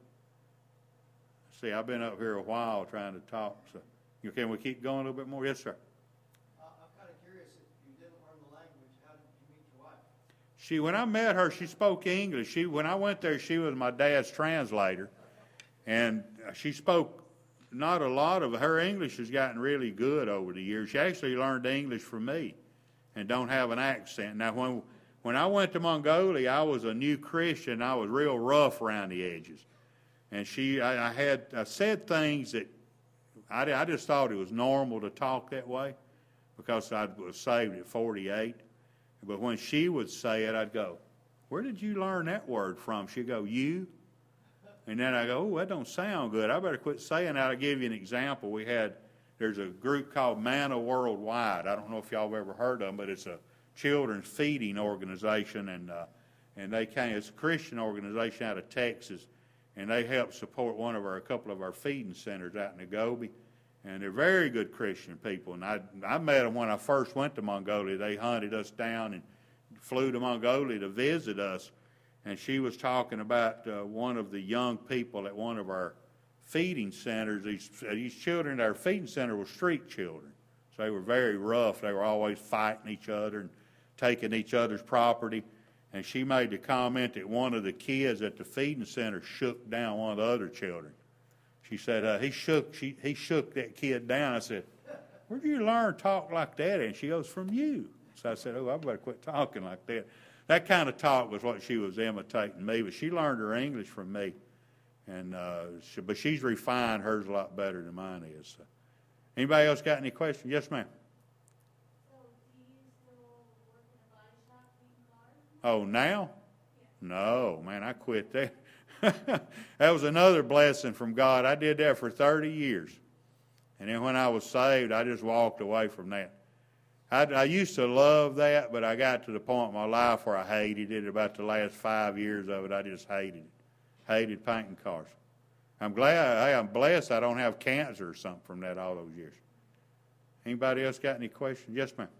See, I've been up here a while trying to talk. So, can we keep going a little bit more? Yes, sir. Uh, I'm kind of curious, if you didn't learn the language, how did you meet your wife? She, when I met her, she spoke English. She, when I went there, she was my dad's translator, and she spoke not a lot of her English has gotten really good over the years. She actually learned English from me, and don't have an accent. Now, when when I went to Mongolia, I was a new Christian. I was real rough around the edges. And she, I, I had, I said things that I, I just thought it was normal to talk that way because I was saved at forty-eight. But when she would say it, I'd go, "Where did you learn that word from?" She'd go, "You." And then I go, "Oh, that don't sound good. I better quit saying that." I'll give you an example. We had, there's a group called Manna Worldwide. I don't know if y'all have ever heard of them, but it's a children's feeding organization, and uh, and they came. It's a Christian organization out of Texas. And they help support one of our, a couple of our feeding centers out in Agobe. And they're very good Christian people. And I, I met them when I first went to Mongolia. They hunted us down and flew to Mongolia to visit us. And she was talking about uh, one of the young people at one of our feeding centers. These, these children at our feeding center were street children. So they were very rough. They were always fighting each other and taking each other's property. And she made the comment that one of the kids at the feeding center shook down one of the other children. She said, uh, he shook she, he shook that kid down. I said, "Where did you learn to talk like that?" And she goes, "From you." So I said, "Oh, I better quit talking like that." That kind of talk was what she was imitating me, but she learned her English from me. And uh, she, but she's refined hers a lot better than mine is. So. Anybody else got any questions? Yes, ma'am. Oh, now? No, man, I quit that. That was another blessing from God. I did that for thirty years. And then when I was saved, I just walked away from that. I, I used to love that, but I got to the point in my life where I hated it. About the last five years of it, I just hated it. Hated painting cars. I'm glad, hey, I'm blessed I don't have cancer or something from that all those years. Anybody else got any questions? Yes, ma'am.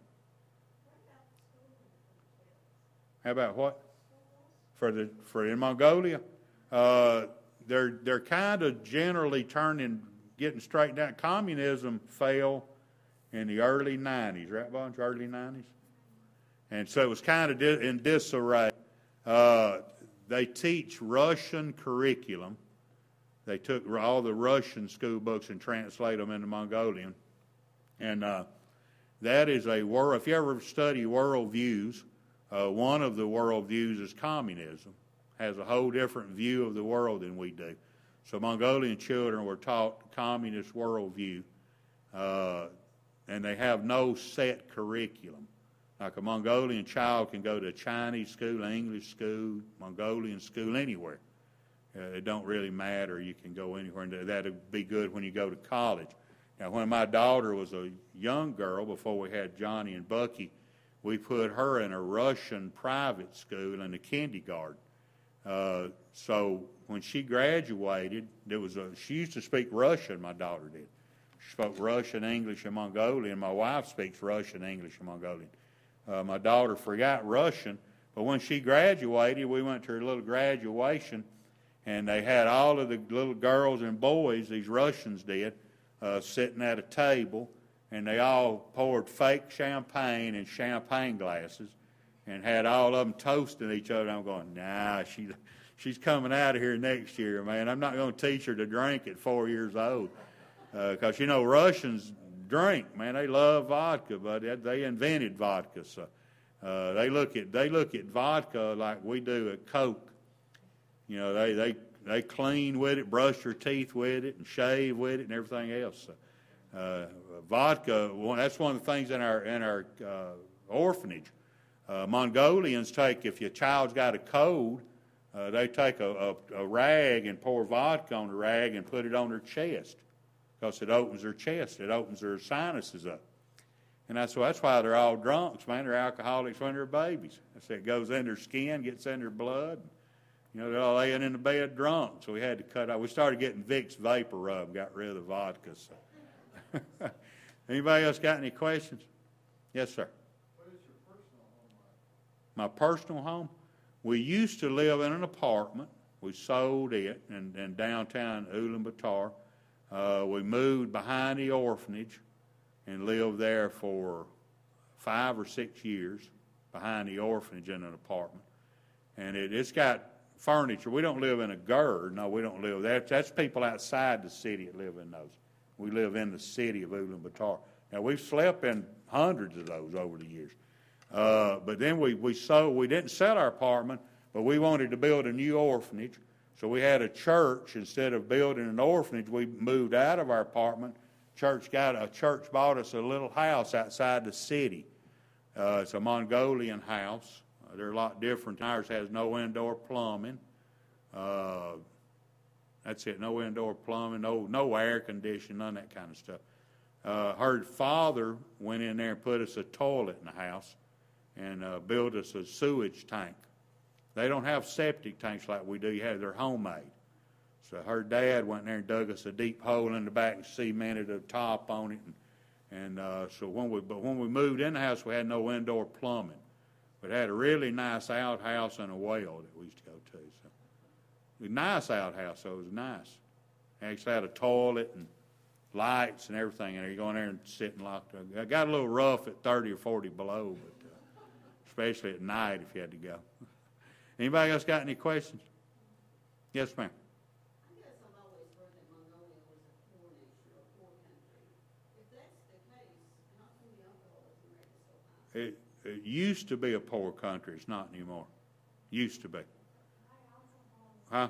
How about what? For the for in Mongolia, uh, they're they're kind of generally turning, getting straightened out. Communism fell in the early nineties, right, Bonge? Early nineties, and so it was kind of di- in disarray. Uh, they teach Russian curriculum. They took all the Russian school books and translate them into Mongolian, and uh, that is a world. If you ever study worldviews. Uh, one of the worldviews is communism, has a whole different view of the world than we do. So Mongolian children were taught communist worldview, uh, and they have no set curriculum. Like a Mongolian child can go to a Chinese school, English school, Mongolian school, anywhere. Uh, it don't really matter. You can go anywhere, and that would be good when you go to college. Now, when my daughter was a young girl, before we had Johnny and Bucky, we put her in a Russian private school in the kindergarten. Uh, so when she graduated, there was a, she used to speak Russian, my daughter did. She spoke Russian, English, and Mongolian. My wife speaks Russian, English, and Mongolian. Uh, my daughter forgot Russian, but when she graduated, we went to her little graduation, and they had all of the little girls and boys, these Russians did, uh, sitting at a table, and they all poured fake champagne in champagne glasses and had all of them toasting each other. I'm going, nah, she, she's coming out of here next year, man. I'm not going to teach her to drink at four years old. Because, uh, you know, Russians drink, man. They love vodka, but they invented vodka. So uh, they look at they look at vodka like we do at Coke. You know, they, they, they clean with it, brush their teeth with it, and shave with it and everything else. So, uh, vodka, well, that's one of the things in our, in our uh, orphanage. Uh, Mongolians take, if your child's got a cold, uh, they take a, a, a rag and pour vodka on the rag and put it on their chest. Because it opens their chest, it opens their sinuses up. And that's, that's why they're all drunks, man. They're alcoholics when they're babies. That's it goes in their skin, gets in their blood. You know, they're all laying in the bed drunk. So we had to cut out. We started getting Vicks Vapor Rub, got rid of the vodka. So. Anybody else got any questions? Yes, sir. What is your personal home like? My personal home? We used to live in an apartment. We sold it in, in downtown Ulaanbaatar. Uh, we moved behind the orphanage and lived there for five or six years behind the orphanage in an apartment. And it, it's got furniture. We don't live in a G E R. No, we don't live there. That's people outside the city that live in those. We live in the city of Ulaanbaatar. Now, we've slept in hundreds of those over the years. Uh, but then we, we sold, we didn't sell our apartment, but we wanted to build a new orphanage. So we had a church. Instead of building an orphanage, we moved out of our apartment. Church got a church bought us a little house outside the city. Uh, it's a Mongolian house. Uh, they're a lot different. Ours has no indoor plumbing. Uh, that's it. No indoor plumbing. No no air conditioning. None of that kind of stuff. Uh, her father went in there and put us a toilet in the house and uh, built us a sewage tank. They don't have septic tanks like we do. You have they're homemade. So her dad went in there and dug us a deep hole in the back and cemented a top on it. And, and uh, so when we but when we moved in the house, we had no indoor plumbing. But it had a really nice outhouse and a well that we used to go to. So it was a nice outhouse, so it was nice. It actually had a toilet and lights and everything in there. You go in there and sit and lock up. It got a little rough at thirty or forty below, but uh, especially at night if you had to go. Anybody else got any questions? Yes, ma'am. I guess I've always heard that Mongolia was a poor nation or a poor country. If that's the case, how come the alcoholism rate is so high? It, it used to be a poor country. It's not anymore. Used to be. Huh?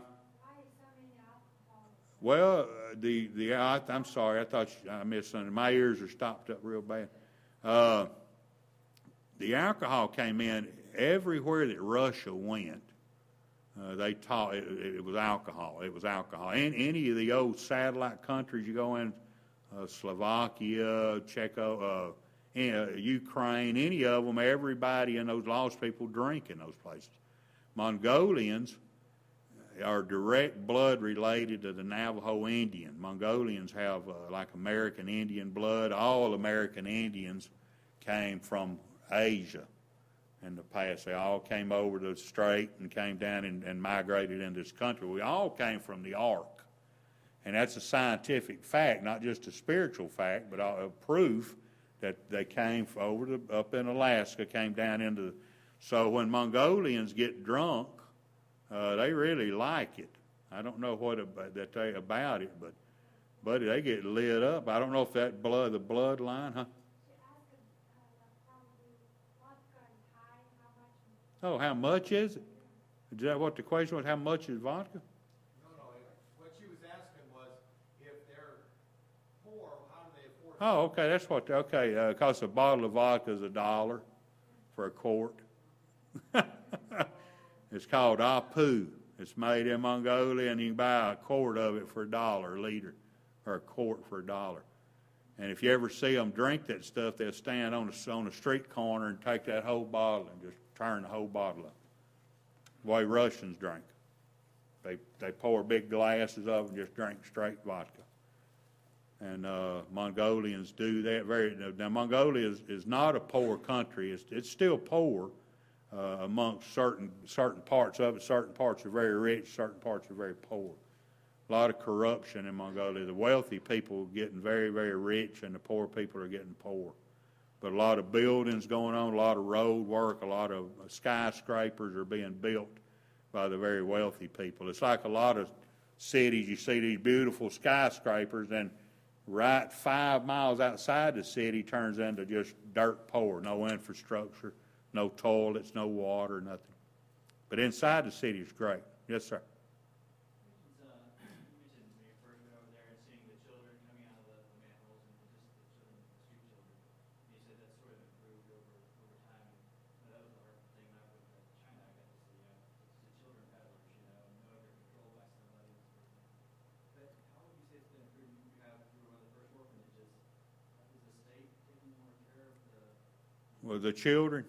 Well, uh, the the I, I'm sorry. I thought you, I missed something. My ears are stopped up real bad. Uh, the alcohol came in everywhere that Russia went. Uh, they taught it, it was alcohol. It was alcohol. And any of the old satellite countries you go in, uh, Slovakia, Czechia, uh, uh, Ukraine, any of them, everybody in those lost people drink in those places. Mongolians are direct blood related to the Navajo Indian. Mongolians have uh, like American Indian blood. All American Indians came from Asia in the past. They all came over the strait and came down and, and migrated into this country. We all came from the Ark. And that's a scientific fact, not just a spiritual fact, but a proof that they came over to, up in Alaska, came down into the, so when Mongolians get drunk, uh, they really like it. I don't know what about, that they, about it, but buddy, they get lit up. I don't know if that blood, the bloodline, huh? Oh, how much is it? Is that what the question was? How much is vodka? No, no. What she was asking was if they're poor, how do they afford? Oh, okay. That's what. Okay, uh, costs a bottle of vodka is a dollar for a quart. It's called Apu. It's made in Mongolia, and you can buy a quart of it for a dollar a liter, or a quart for a dollar. And if you ever see them drink that stuff, they'll stand on a, on a street corner and take that whole bottle and just turn the whole bottle up. The way Russians drink. They they pour big glasses of it and just drink straight vodka. And uh, Mongolians do that very. Now Mongolia is, is not a poor country. It's it's still poor uh, amongst certain certain parts of it. Certain parts are very rich. Certain parts are very poor. A lot of corruption in Mongolia. The wealthy people are getting very, very rich, and the poor people are getting poor. But a lot of buildings going on, a lot of road work, a lot of skyscrapers are being built by the very wealthy people. It's like a lot of cities, you see these beautiful skyscrapers, and right five miles outside the city turns into just dirt poor, no infrastructure, no toilets, no water, nothing. But inside the city is great. Yes, sir. Well, the children?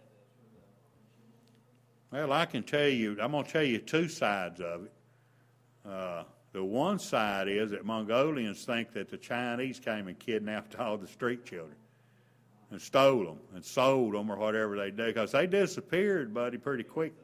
Well, I can tell you, I'm going to tell you two sides of it. Uh, the one side is that Mongolians think that the Chinese came and kidnapped all the street children and stole them and sold them or whatever they did, because they disappeared, buddy, pretty quick.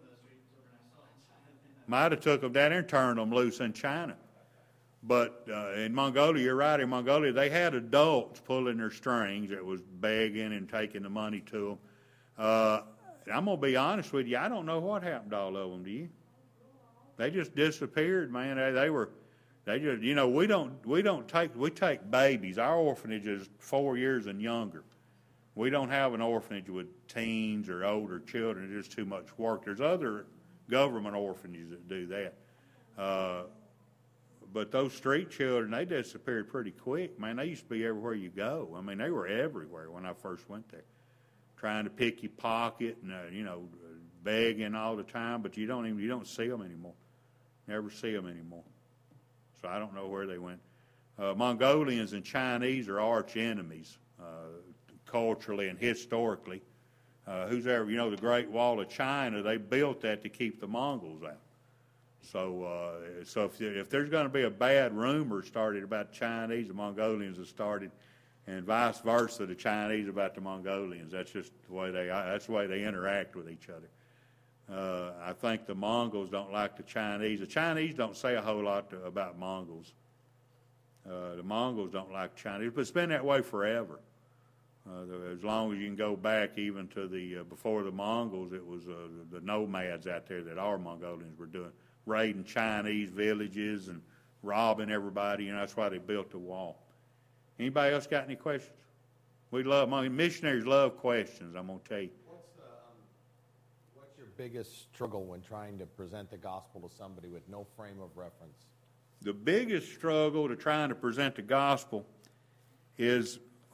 Might have took them down there and turned them loose in China. But uh, in Mongolia, you're right, in Mongolia, they had adults pulling their strings that was begging and taking the money to them. Uh, I'm going to be honest with you, I don't know what happened to all of them, do you? They just disappeared, man. They, they were, they just, you know, we don't, we don't take, we take babies. Our orphanage is four years and younger. We don't have an orphanage with teens or older children. It's just too much work. There's other government orphanages that do that. Uh, But those street children, they disappeared pretty quick. Man, they used to be everywhere you go. I mean, they were everywhere when I first went there, trying to pick your pocket and, uh, you know, begging all the time. But you don't even you don't see them anymore. Never see them anymore. So I don't know where they went. Uh, Mongolians and Chinese are arch enemies, uh, culturally and historically. Uh, who's ever, you know, the Great Wall of China, they built that to keep the Mongols out. So, uh, so if, if there's going to be a bad rumor started about the Chinese, the Mongolians have started, and vice versa, the Chinese about the Mongolians. That's just the way they. That's the way they interact with each other. Uh, I think the Mongols don't like the Chinese. The Chinese don't say a whole lot to, about Mongols. Uh, the Mongols don't like Chinese, but it's been that way forever. Uh, the, as long as you can go back even to the uh, before the Mongols, it was uh, the, the nomads out there that our Mongolians were doing. Raiding Chinese villages and robbing everybody, and that's why they built the wall. Anybody else got any questions? We love, missionaries love questions, I'm going to tell you. What's, the, um, what's your biggest struggle when trying to present the gospel to somebody with no frame of reference? The biggest struggle to trying to present the gospel is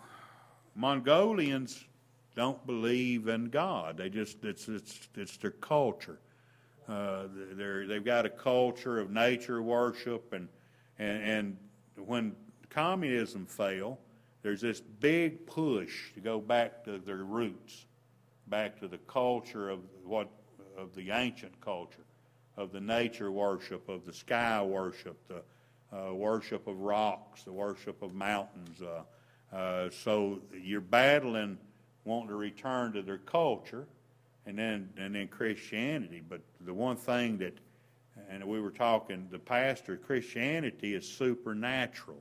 Mongolians don't believe in God. They just, it's, it's, it's their culture. Uh, they're, they've got a culture of nature worship, and, and and when communism fell, there's this big push to go back to their roots, back to the culture of what of the ancient culture, of the nature worship, of the sky worship, the uh, worship of rocks, the worship of mountains. Uh, uh, so you're battling, wanting to return to their culture. And then, and then Christianity. But the one thing that, and we were talking, the pastor, Christianity is supernatural.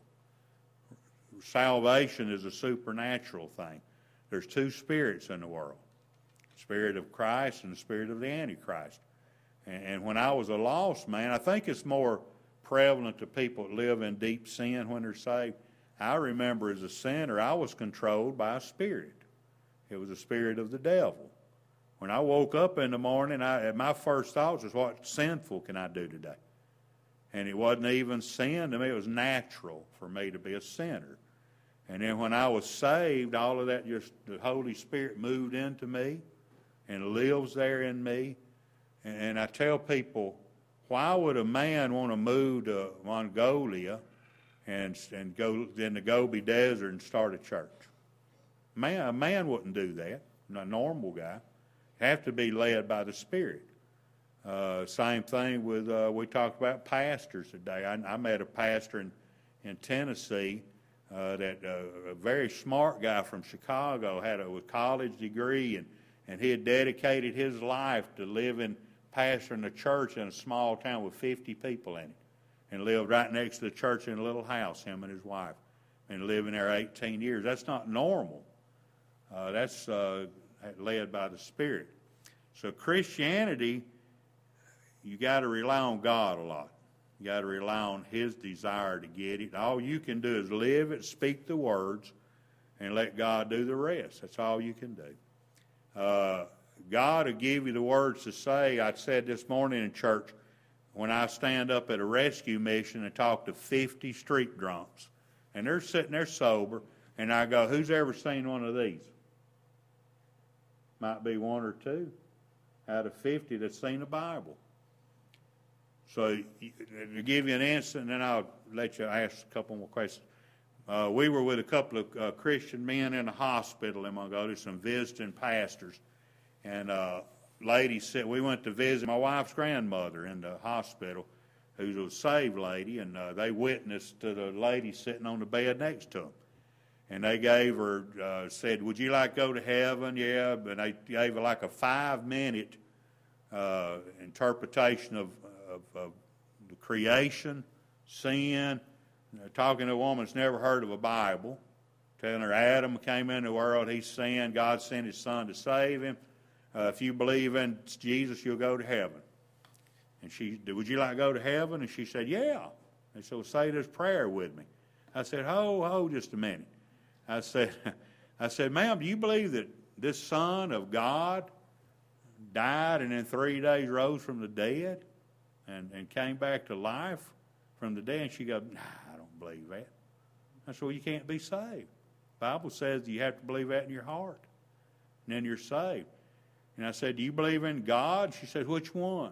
Salvation is a supernatural thing. There's two spirits in the world, the spirit of Christ and the spirit of the Antichrist. And, and when I was a lost man, I think it's more prevalent to people that live in deep sin when they're saved. I remember as a sinner, I was controlled by a spirit. It was the spirit of the devil. When I woke up in the morning, I, my first thoughts was, what sinful can I do today? And it wasn't even sin to me. It was natural for me to be a sinner. And then when I was saved, all of that, just the Holy Spirit moved into me and lives there in me. And, and I tell people, why would a man want to move to Mongolia and and go in the Gobi Desert and start a church. Man, a man wouldn't do that. A normal guy. Have to be led by the Spirit. Uh, same thing with, uh, we talked about pastors today. I, I met a pastor in, in Tennessee uh, that uh, a very smart guy from Chicago, had a, a college degree, and, and he had dedicated his life to living, pastoring a church in a small town with fifty people in it, and lived right next to the church in a little house, him and his wife, and living there eighteen years. That's not normal. Uh, that's uh, led by the Spirit. So Christianity, you got to rely on God a lot. You got to rely on His desire to get it. All you can do is live it, speak the words, and let God do the rest. That's all you can do. Uh, God will give you the words to say. I said this morning in church, when I stand up at a rescue mission and talk to fifty street drunks, and they're sitting there sober, and I go, who's ever seen one of these? Might be one or two out of fifty that's seen a Bible. So to give you an answer, and then I'll let you ask a couple more questions. Uh, we were with a couple of uh, Christian men in a hospital in Mongolia, some visiting pastors. And uh, lady said, we went to visit my wife's grandmother in the hospital, who's a saved lady, and uh, they witnessed to the lady sitting on the bed next to them. And they gave her, uh, said, would you like to go to heaven? Yeah, but they gave her like a five-minute uh, interpretation of, of, of the creation, sin, uh, talking to a woman that's never heard of a Bible, telling her Adam came into the world, he sinned, God sent His Son to save him. Uh, if you believe in Jesus, you'll go to heaven. And she, would you like to go to heaven? And she said, yeah. And so say this prayer with me. I said, ho, ho, just a minute. I said, I said, ma'am, do you believe that this Son of God died and in three days rose from the dead and, and came back to life from the dead? And she goes, nah, I don't believe that. I said, well, you can't be saved. The Bible says you have to believe that in your heart, and then you're saved. And I said, do you believe in God? She said, which one?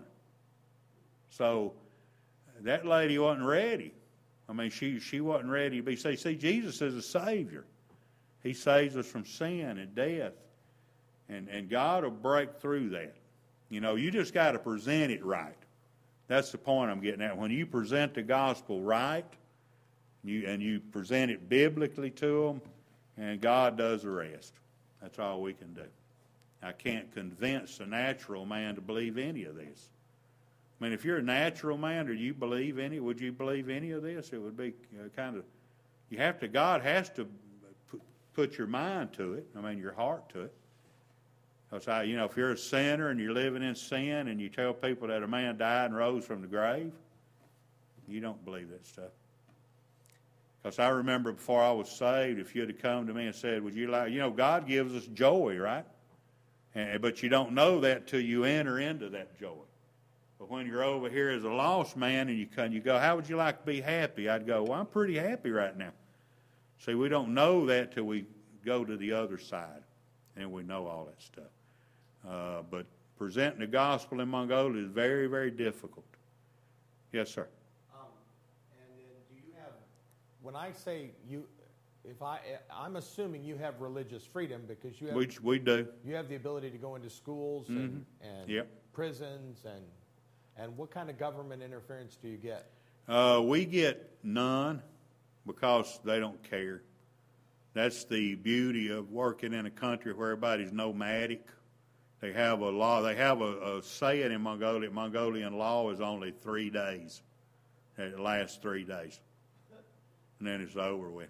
So that lady wasn't ready. I mean, she, she wasn't ready to be saved. See, Jesus is a Savior. He saves us from sin and death. And, and God will break through that. You know, you just got to present it right. That's the point I'm getting at. When you present the gospel right, you, and you present it biblically to them, and God does the rest. That's all we can do. I can't convince the natural man to believe any of this. I mean, if you're a natural man, do you believe any? Would you believe any of this? It would be uh, kind of, you have to, God has to put, put your mind to it. I mean, your heart to it. Because, I, you know, if you're a sinner and you're living in sin and you tell people that a man died and rose from the grave, you don't believe that stuff. Because I remember before I was saved, if you'd have come to me and said, would you like, you know, God gives us joy, right? And, but you don't know that till you enter into that joy. But when you're over here as a lost man and you come, you go, how would you like to be happy? I'd go, well, I'm pretty happy right now. See, we don't know that till we go to the other side and we know all that stuff. Uh, but presenting the gospel in Mongolia is very, very difficult. Yes, sir. Um, and then do you have, when I say you, if I, I'm assuming you have religious freedom because you have, We, we do. you have the ability to go into schools and, and Yep. prisons and, and what kind of government interference do you get? Uh, we get none because they don't care. That's the beauty of working in a country where everybody's nomadic. They have a law. They have a, a saying in Mongolia. Mongolian law is only three days. It lasts three days. And then it's over with.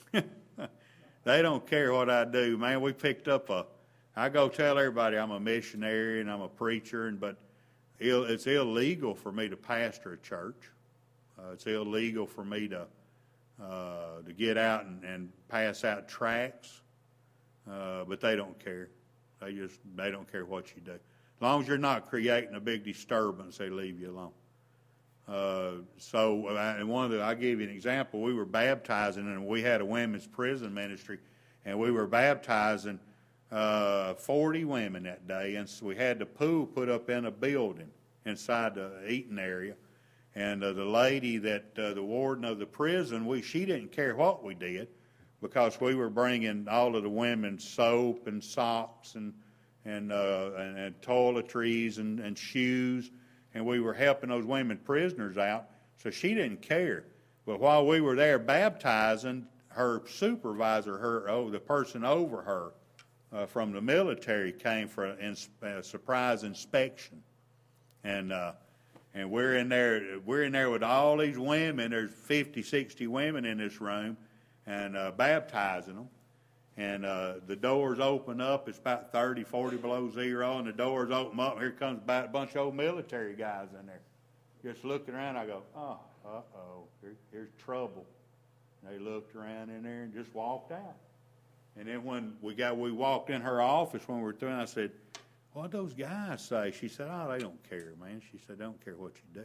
They don't care what I do. Man, we picked up a, I go tell everybody I'm a missionary and I'm a preacher, and but it's illegal for me to pastor a church. Uh, it's illegal for me to uh, to get out and, and pass out tracts. Uh, but they don't care. They just, they don't care what you do. As long as you're not creating a big disturbance, they leave you alone. Uh, so, uh, and one of the, I'll give you an example. We were baptizing, and we had a women's prison ministry, and we were baptizing uh, forty women that day, and so we had the pool put up in a building inside the eating area, And uh, the lady that, uh, the warden of the prison, we she didn't care what we did because we were bringing all of the women's soap and socks and and, uh, and, and toiletries and, and shoes, and we were helping those women prisoners out, so she didn't care. But while we were there baptizing, her supervisor, her oh, the person over her uh, from the military came for a, ins- a surprise inspection, and uh, and we're in there we're in there with all these women. There's fifty, sixty women in this room, and uh, baptizing them. And uh, the doors open up. It's about thirty, forty below zero, and the doors open up. Here comes about a bunch of old military guys in there, just looking around. I go, oh, uh-oh, here, here's trouble. And they looked around in there and just walked out. And then when we got, we walked in her office when we were through, and I said, what'd those guys say? She said, oh, they don't care, man. She said, they don't care what you do.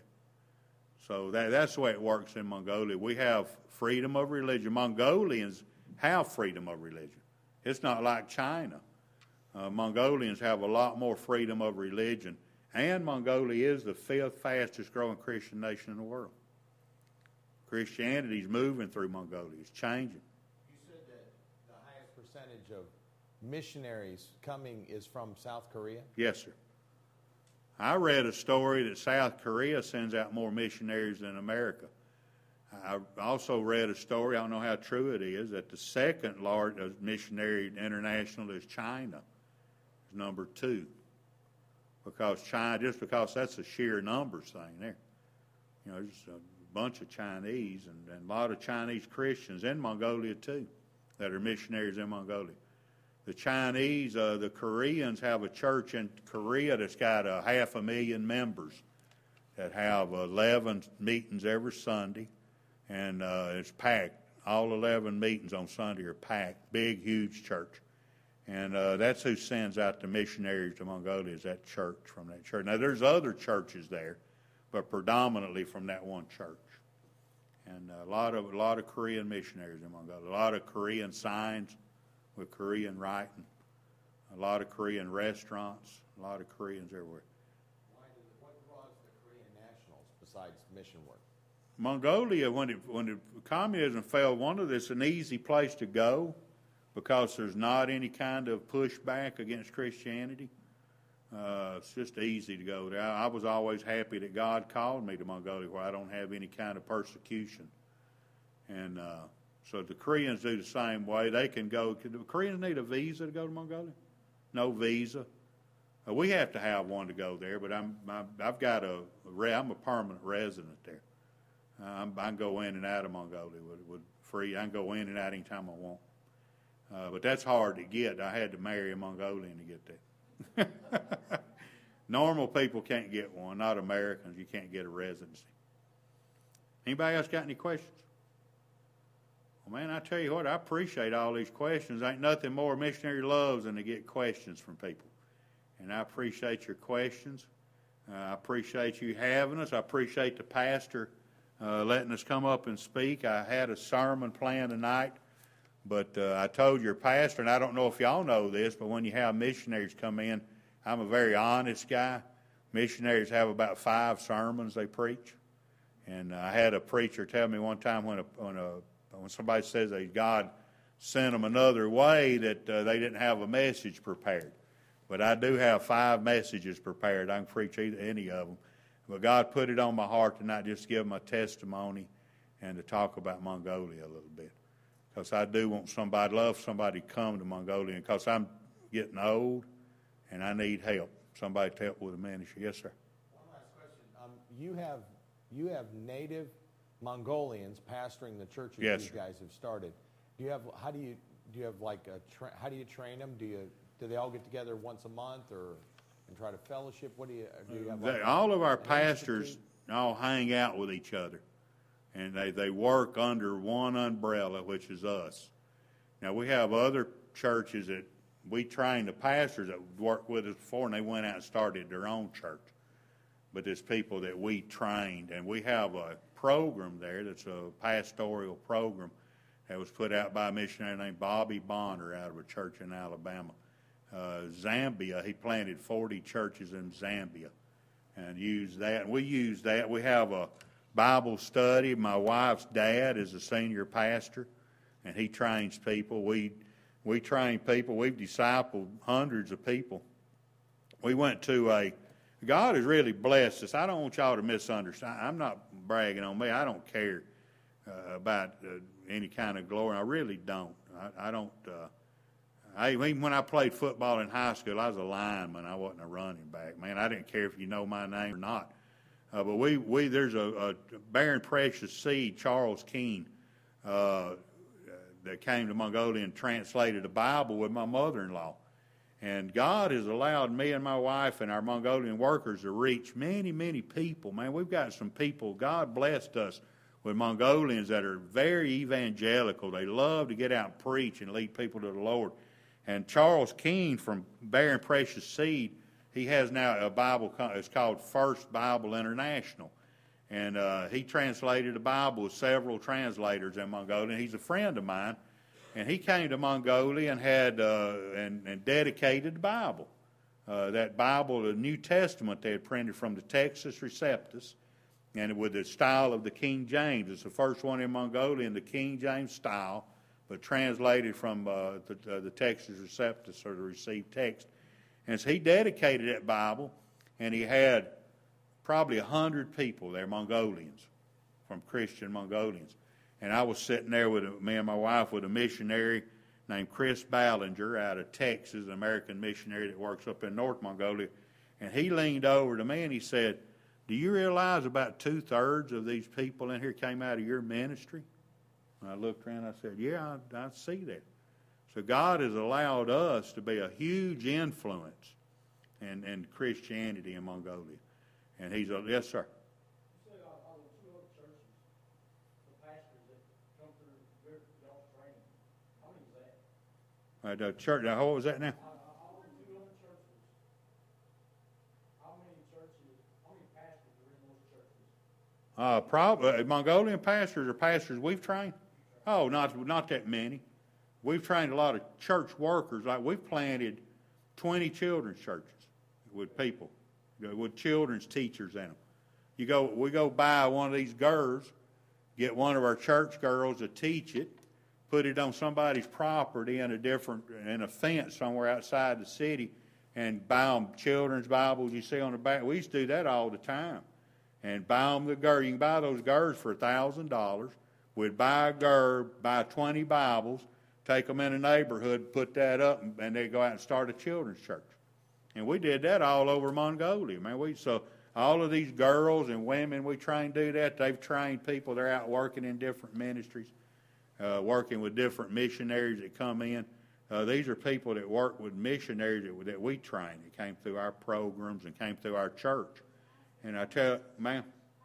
So that, that's the way it works in Mongolia. We have freedom of religion. Mongolians have freedom of religion. It's not like China. Uh, Mongolians have a lot more freedom of religion. And Mongolia is the fifth fastest growing Christian nation in the world. Christianity is moving through Mongolia. It's changing. You said that the highest percentage of missionaries coming is from South Korea? Yes, sir. I read a story that South Korea sends out more missionaries than America. I also read a story, I don't know how true it is, that the second largest missionary international is China. It's number two. Because China, just because that's a sheer numbers thing there. You know, there's a bunch of Chinese and, and a lot of Chinese Christians in Mongolia too that are missionaries in Mongolia. The Chinese, uh, the Koreans have a church in Korea that's got a half a million members that have eleven meetings every Sunday. And uh, it's packed. All eleven meetings on Sunday are packed. Big, huge church. And uh, that's who sends out the missionaries to Mongolia, is that church, from that church. Now, there's other churches there, but predominantly from that one church. And a lot of a lot of Korean missionaries in Mongolia. A lot of Korean signs with Korean writing. A lot of Korean restaurants. A lot of Koreans everywhere. Why did, what draws the Korean nationals besides mission work? Mongolia, when it when it, communism fell, one of this an easy place to go because there's not any kind of pushback against Christianity. Uh, it's just easy to go there. I, I was always happy that God called me to Mongolia where I don't have any kind of persecution. And uh, so the Koreans do the same way. They can go. Do the Koreans need a visa to go to Mongolia? No visa. Uh, we have to have one to go there, but I'm, I'm I've got a I'm a permanent resident there. Uh, I can go in and out of Mongolia with, with free. I can go in and out anytime I want. Uh, but that's hard to get. I had to marry a Mongolian to get that. Normal people can't get one. Not Americans. You can't get a residency. Anybody else got any questions? Well, man, I tell you what, I appreciate all these questions. Ain't nothing more a missionary loves than to get questions from people. And I appreciate your questions. Uh, I appreciate you having us. I appreciate the pastor Uh, letting us come up and speak. I had a sermon planned tonight, but uh, I told your pastor, and I don't know if y'all know this, but when you have missionaries come in, I'm a very honest guy. Missionaries have about five sermons they preach. And uh, I had a preacher tell me one time when a, when, a, when somebody says that God sent them another way that uh, they didn't have a message prepared. But I do have five messages prepared. I can preach either, any of them. But God put it on my heart to not just give my testimony and to talk about Mongolia a little bit. Because I do want somebody, love somebody to come to Mongolia. Because I'm getting old and I need help. Somebody to help with the ministry. Yes, sir. One last question. Um, you have you have native Mongolians pastoring the churches yes, you sir. guys have started. Do you have how do you do you have like a tra- how do you train them? Do you do they all get together once a month or? And try to fellowship? What do you do? You have They, like all of our an pastors institute? all hang out with each other, and they, they work under one umbrella, which is us. Now, we have other churches that we trained the pastors that worked with us before, and they went out and started their own church. But there's people that we trained, and we have a program there that's a pastoral program that was put out by a missionary named Bobby Bonner out of a church in Alabama. Uh, Zambia, he planted forty churches in Zambia and used that. And we use that. We have a Bible study. My wife's dad is a senior pastor, and he trains people. We we train people. We've discipled hundreds of people. We went to a, God has really blessed us. I don't want y'all to misunderstand. I'm not bragging on me. I don't care uh, about uh, any kind of glory. I really don't. I, I don't. Uh, I, even when I played football in high school, I was a lineman. I wasn't a running back. Man, I didn't care if you know my name or not. Uh, but we, we there's a, a bearing precious seed, Charles Keene, uh, that came to Mongolia and translated the Bible with my mother-in-law. And God has allowed me and my wife and our Mongolian workers to reach many, many people. Man, we've got some people. God blessed us with Mongolians that are very evangelical. They love to get out and preach and lead people to the Lord. And Charles Keene from Bearing Precious Seed, he has now a Bible, it's called First Bible International. And uh, he translated the Bible with several translators in Mongolia. He's a friend of mine. And he came to Mongolia and had uh, and, and dedicated the Bible. Uh, that Bible, the New Testament, they had printed from the Textus Receptus, and with the style of the King James. It's the first one in Mongolia in the King James style, but translated from uh, the, uh, the Textus Receptus, or the received text. And so he dedicated that Bible, and he had probably a hundred people there, Mongolians, from Christian Mongolians. And I was sitting there with a, me and my wife with a missionary named Chris Ballinger out of Texas, an American missionary that works up in North Mongolia. And he leaned over to me and he said, "Do you realize about two-thirds of these people in here came out of your ministry?" And I looked around and I said, "Yeah, I, I see that." So God has allowed us to be a huge influence in, in Christianity in Mongolia. And he's a, yes, sir. You said all, all the two other churches, the pastors that come through your y'all's training. How many is that? Uh, the church, now, what was that now? Uh, all the two other churches. How many churches, how many pastors are in those churches? Uh, prob- uh, Mongolian pastors or pastors we've trained? Oh, not not that many. We've trained a lot of church workers. Like we've planted twenty children's churches with people, with children's teachers in them. You go, we go buy one of these girls, get one of our church girls to teach it, put it on somebody's property in a different, in a fence somewhere outside the city, and buy them children's Bibles you see on the back. We used to do that all the time. And buy them the girl. You can buy those girls for a thousand dollars. We'd buy a girl, buy twenty Bibles, take them in a neighborhood, put that up, and, and they'd go out and start a children's church. And we did that all over Mongolia, man. We so all of these girls and women we trained to do that. They've trained people. They're out working in different ministries, uh, working with different missionaries that come in. Uh, these are people that work with missionaries that, that we trained. That came through our programs and came through our church. And I tell, ma'am,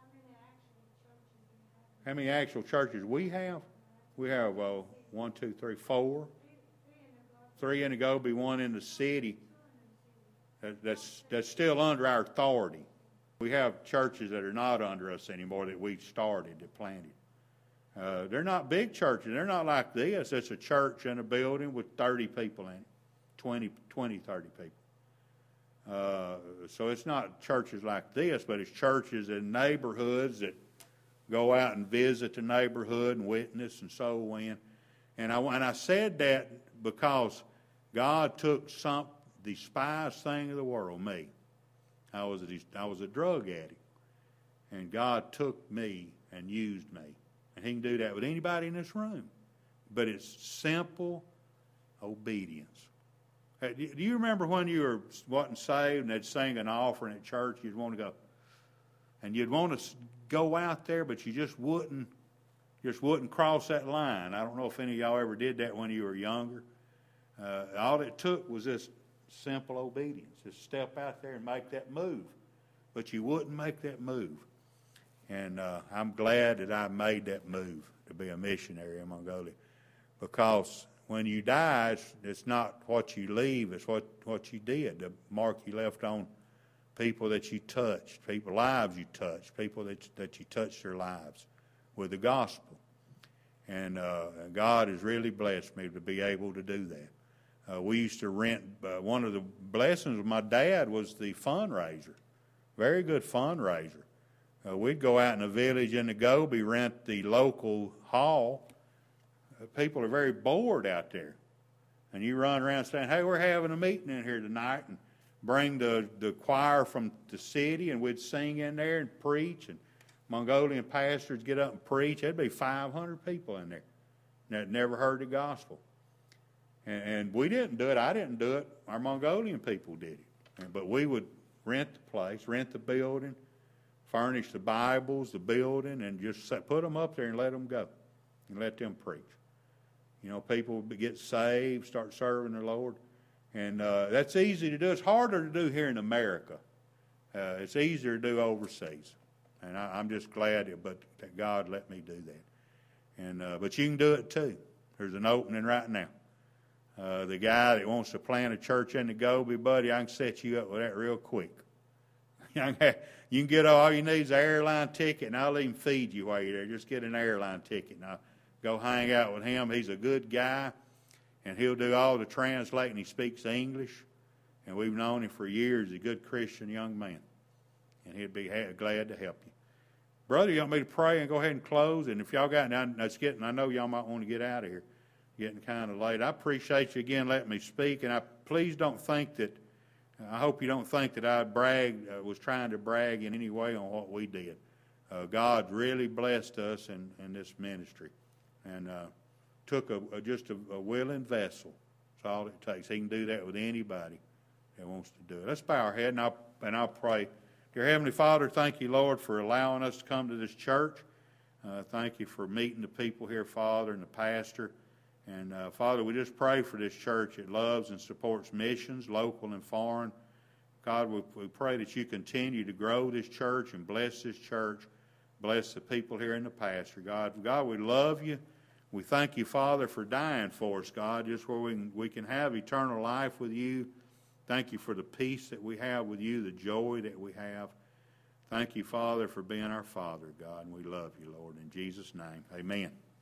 how many actual churches we have? We have uh, one, two, three, four. Three in the Gobi, one in the city. That, that's that's still under our authority. We have churches that are not under us anymore that we started, that planted. Uh, they're not big churches. They're not like this. It's a church in a building with thirty people in it, twenty, twenty, thirty people. Uh, so it's not churches like this, but it's churches in neighborhoods that go out and visit the neighborhood and witness and so win. And I, and I said that because God took some the despised thing of the world, me. I was a, I was a drug addict. And God took me and used me. And he can do that with anybody in this room. But it's simple obedience. Hey, do you remember when you were wasn't saved and they'd sing an offering at church, you'd want to go, and you'd want to go out there, but you just wouldn't, just wouldn't cross that line. I don't know if any of y'all ever did that when you were younger. Uh, all it took was this simple obedience. Just step out there and make that move. But you wouldn't make that move. And uh, I'm glad that I made that move to be a missionary in Mongolia. Because when you die, it's, it's not what you leave, it's what, what you did, the mark you left on people that you touched, people lives you touched, people that, that you touched their lives with the gospel. And uh, God has really blessed me to be able to do that. Uh, we used to rent, uh, one of the blessings of my dad was the fundraiser, very good fundraiser. Uh, we'd go out in a village in the Gobi, rent the local hall. Uh, people are very bored out there. And you run around saying, hey, we're having a meeting in here tonight, and bring the, the choir from the city, and we'd sing in there and preach, and Mongolian pastors get up and preach. There'd be five hundred people in there that never heard the gospel. And, and we didn't do it. I didn't do it. Our Mongolian people did it. And, but we would rent the place, rent the building, furnish the Bibles, the building, and just set, put them up there and let them go and let them preach. You know, people would get saved, start serving the Lord. And uh, that's easy to do. It's harder to do here in America. Uh, it's easier to do overseas. And I, I'm just glad that, but, that God let me do that. And uh, But you can do it too. There's an opening right now. Uh, the guy that wants to plant a church in the Gobi, buddy, I can set you up with that real quick. You can get all you need is an airline ticket, and I'll even feed you while you're there. Just get an airline ticket, and I'll go hang out with him. He's a good guy, and he'll do all the translating. He speaks English, and we've known him for years. He's a good Christian young man, and he'd be ha- glad to help you. Brother, you want me to pray and go ahead and close? And if y'all got, now it's getting, I know y'all might want to get out of here. Getting kind of late. I appreciate you again letting me speak, and I please don't think that, I hope you don't think that I bragged, uh, was trying to brag in any way on what we did. Uh, God really blessed us in, in this ministry, and uh, took a, a, just a, a willing vessel. That's all it takes. He can do that with anybody that wants to do it. Let's bow our head, and I'll, and I'll pray. Dear Heavenly Father, thank you, Lord, for allowing us to come to this church. Uh, thank you for meeting the people here, Father, and the pastor. And, uh, Father, we just pray for this church that loves and supports missions, local and foreign. God, we, we pray that you continue to grow this church and bless this church. Bless the people here and the pastor. God, God, we love you. We thank you, Father, for dying for us, God, just where we can, we can have eternal life with you. Thank you for the peace that we have with you, the joy that we have. Thank you, Father, for being our Father, God, and we love you, Lord. In Jesus' name, amen.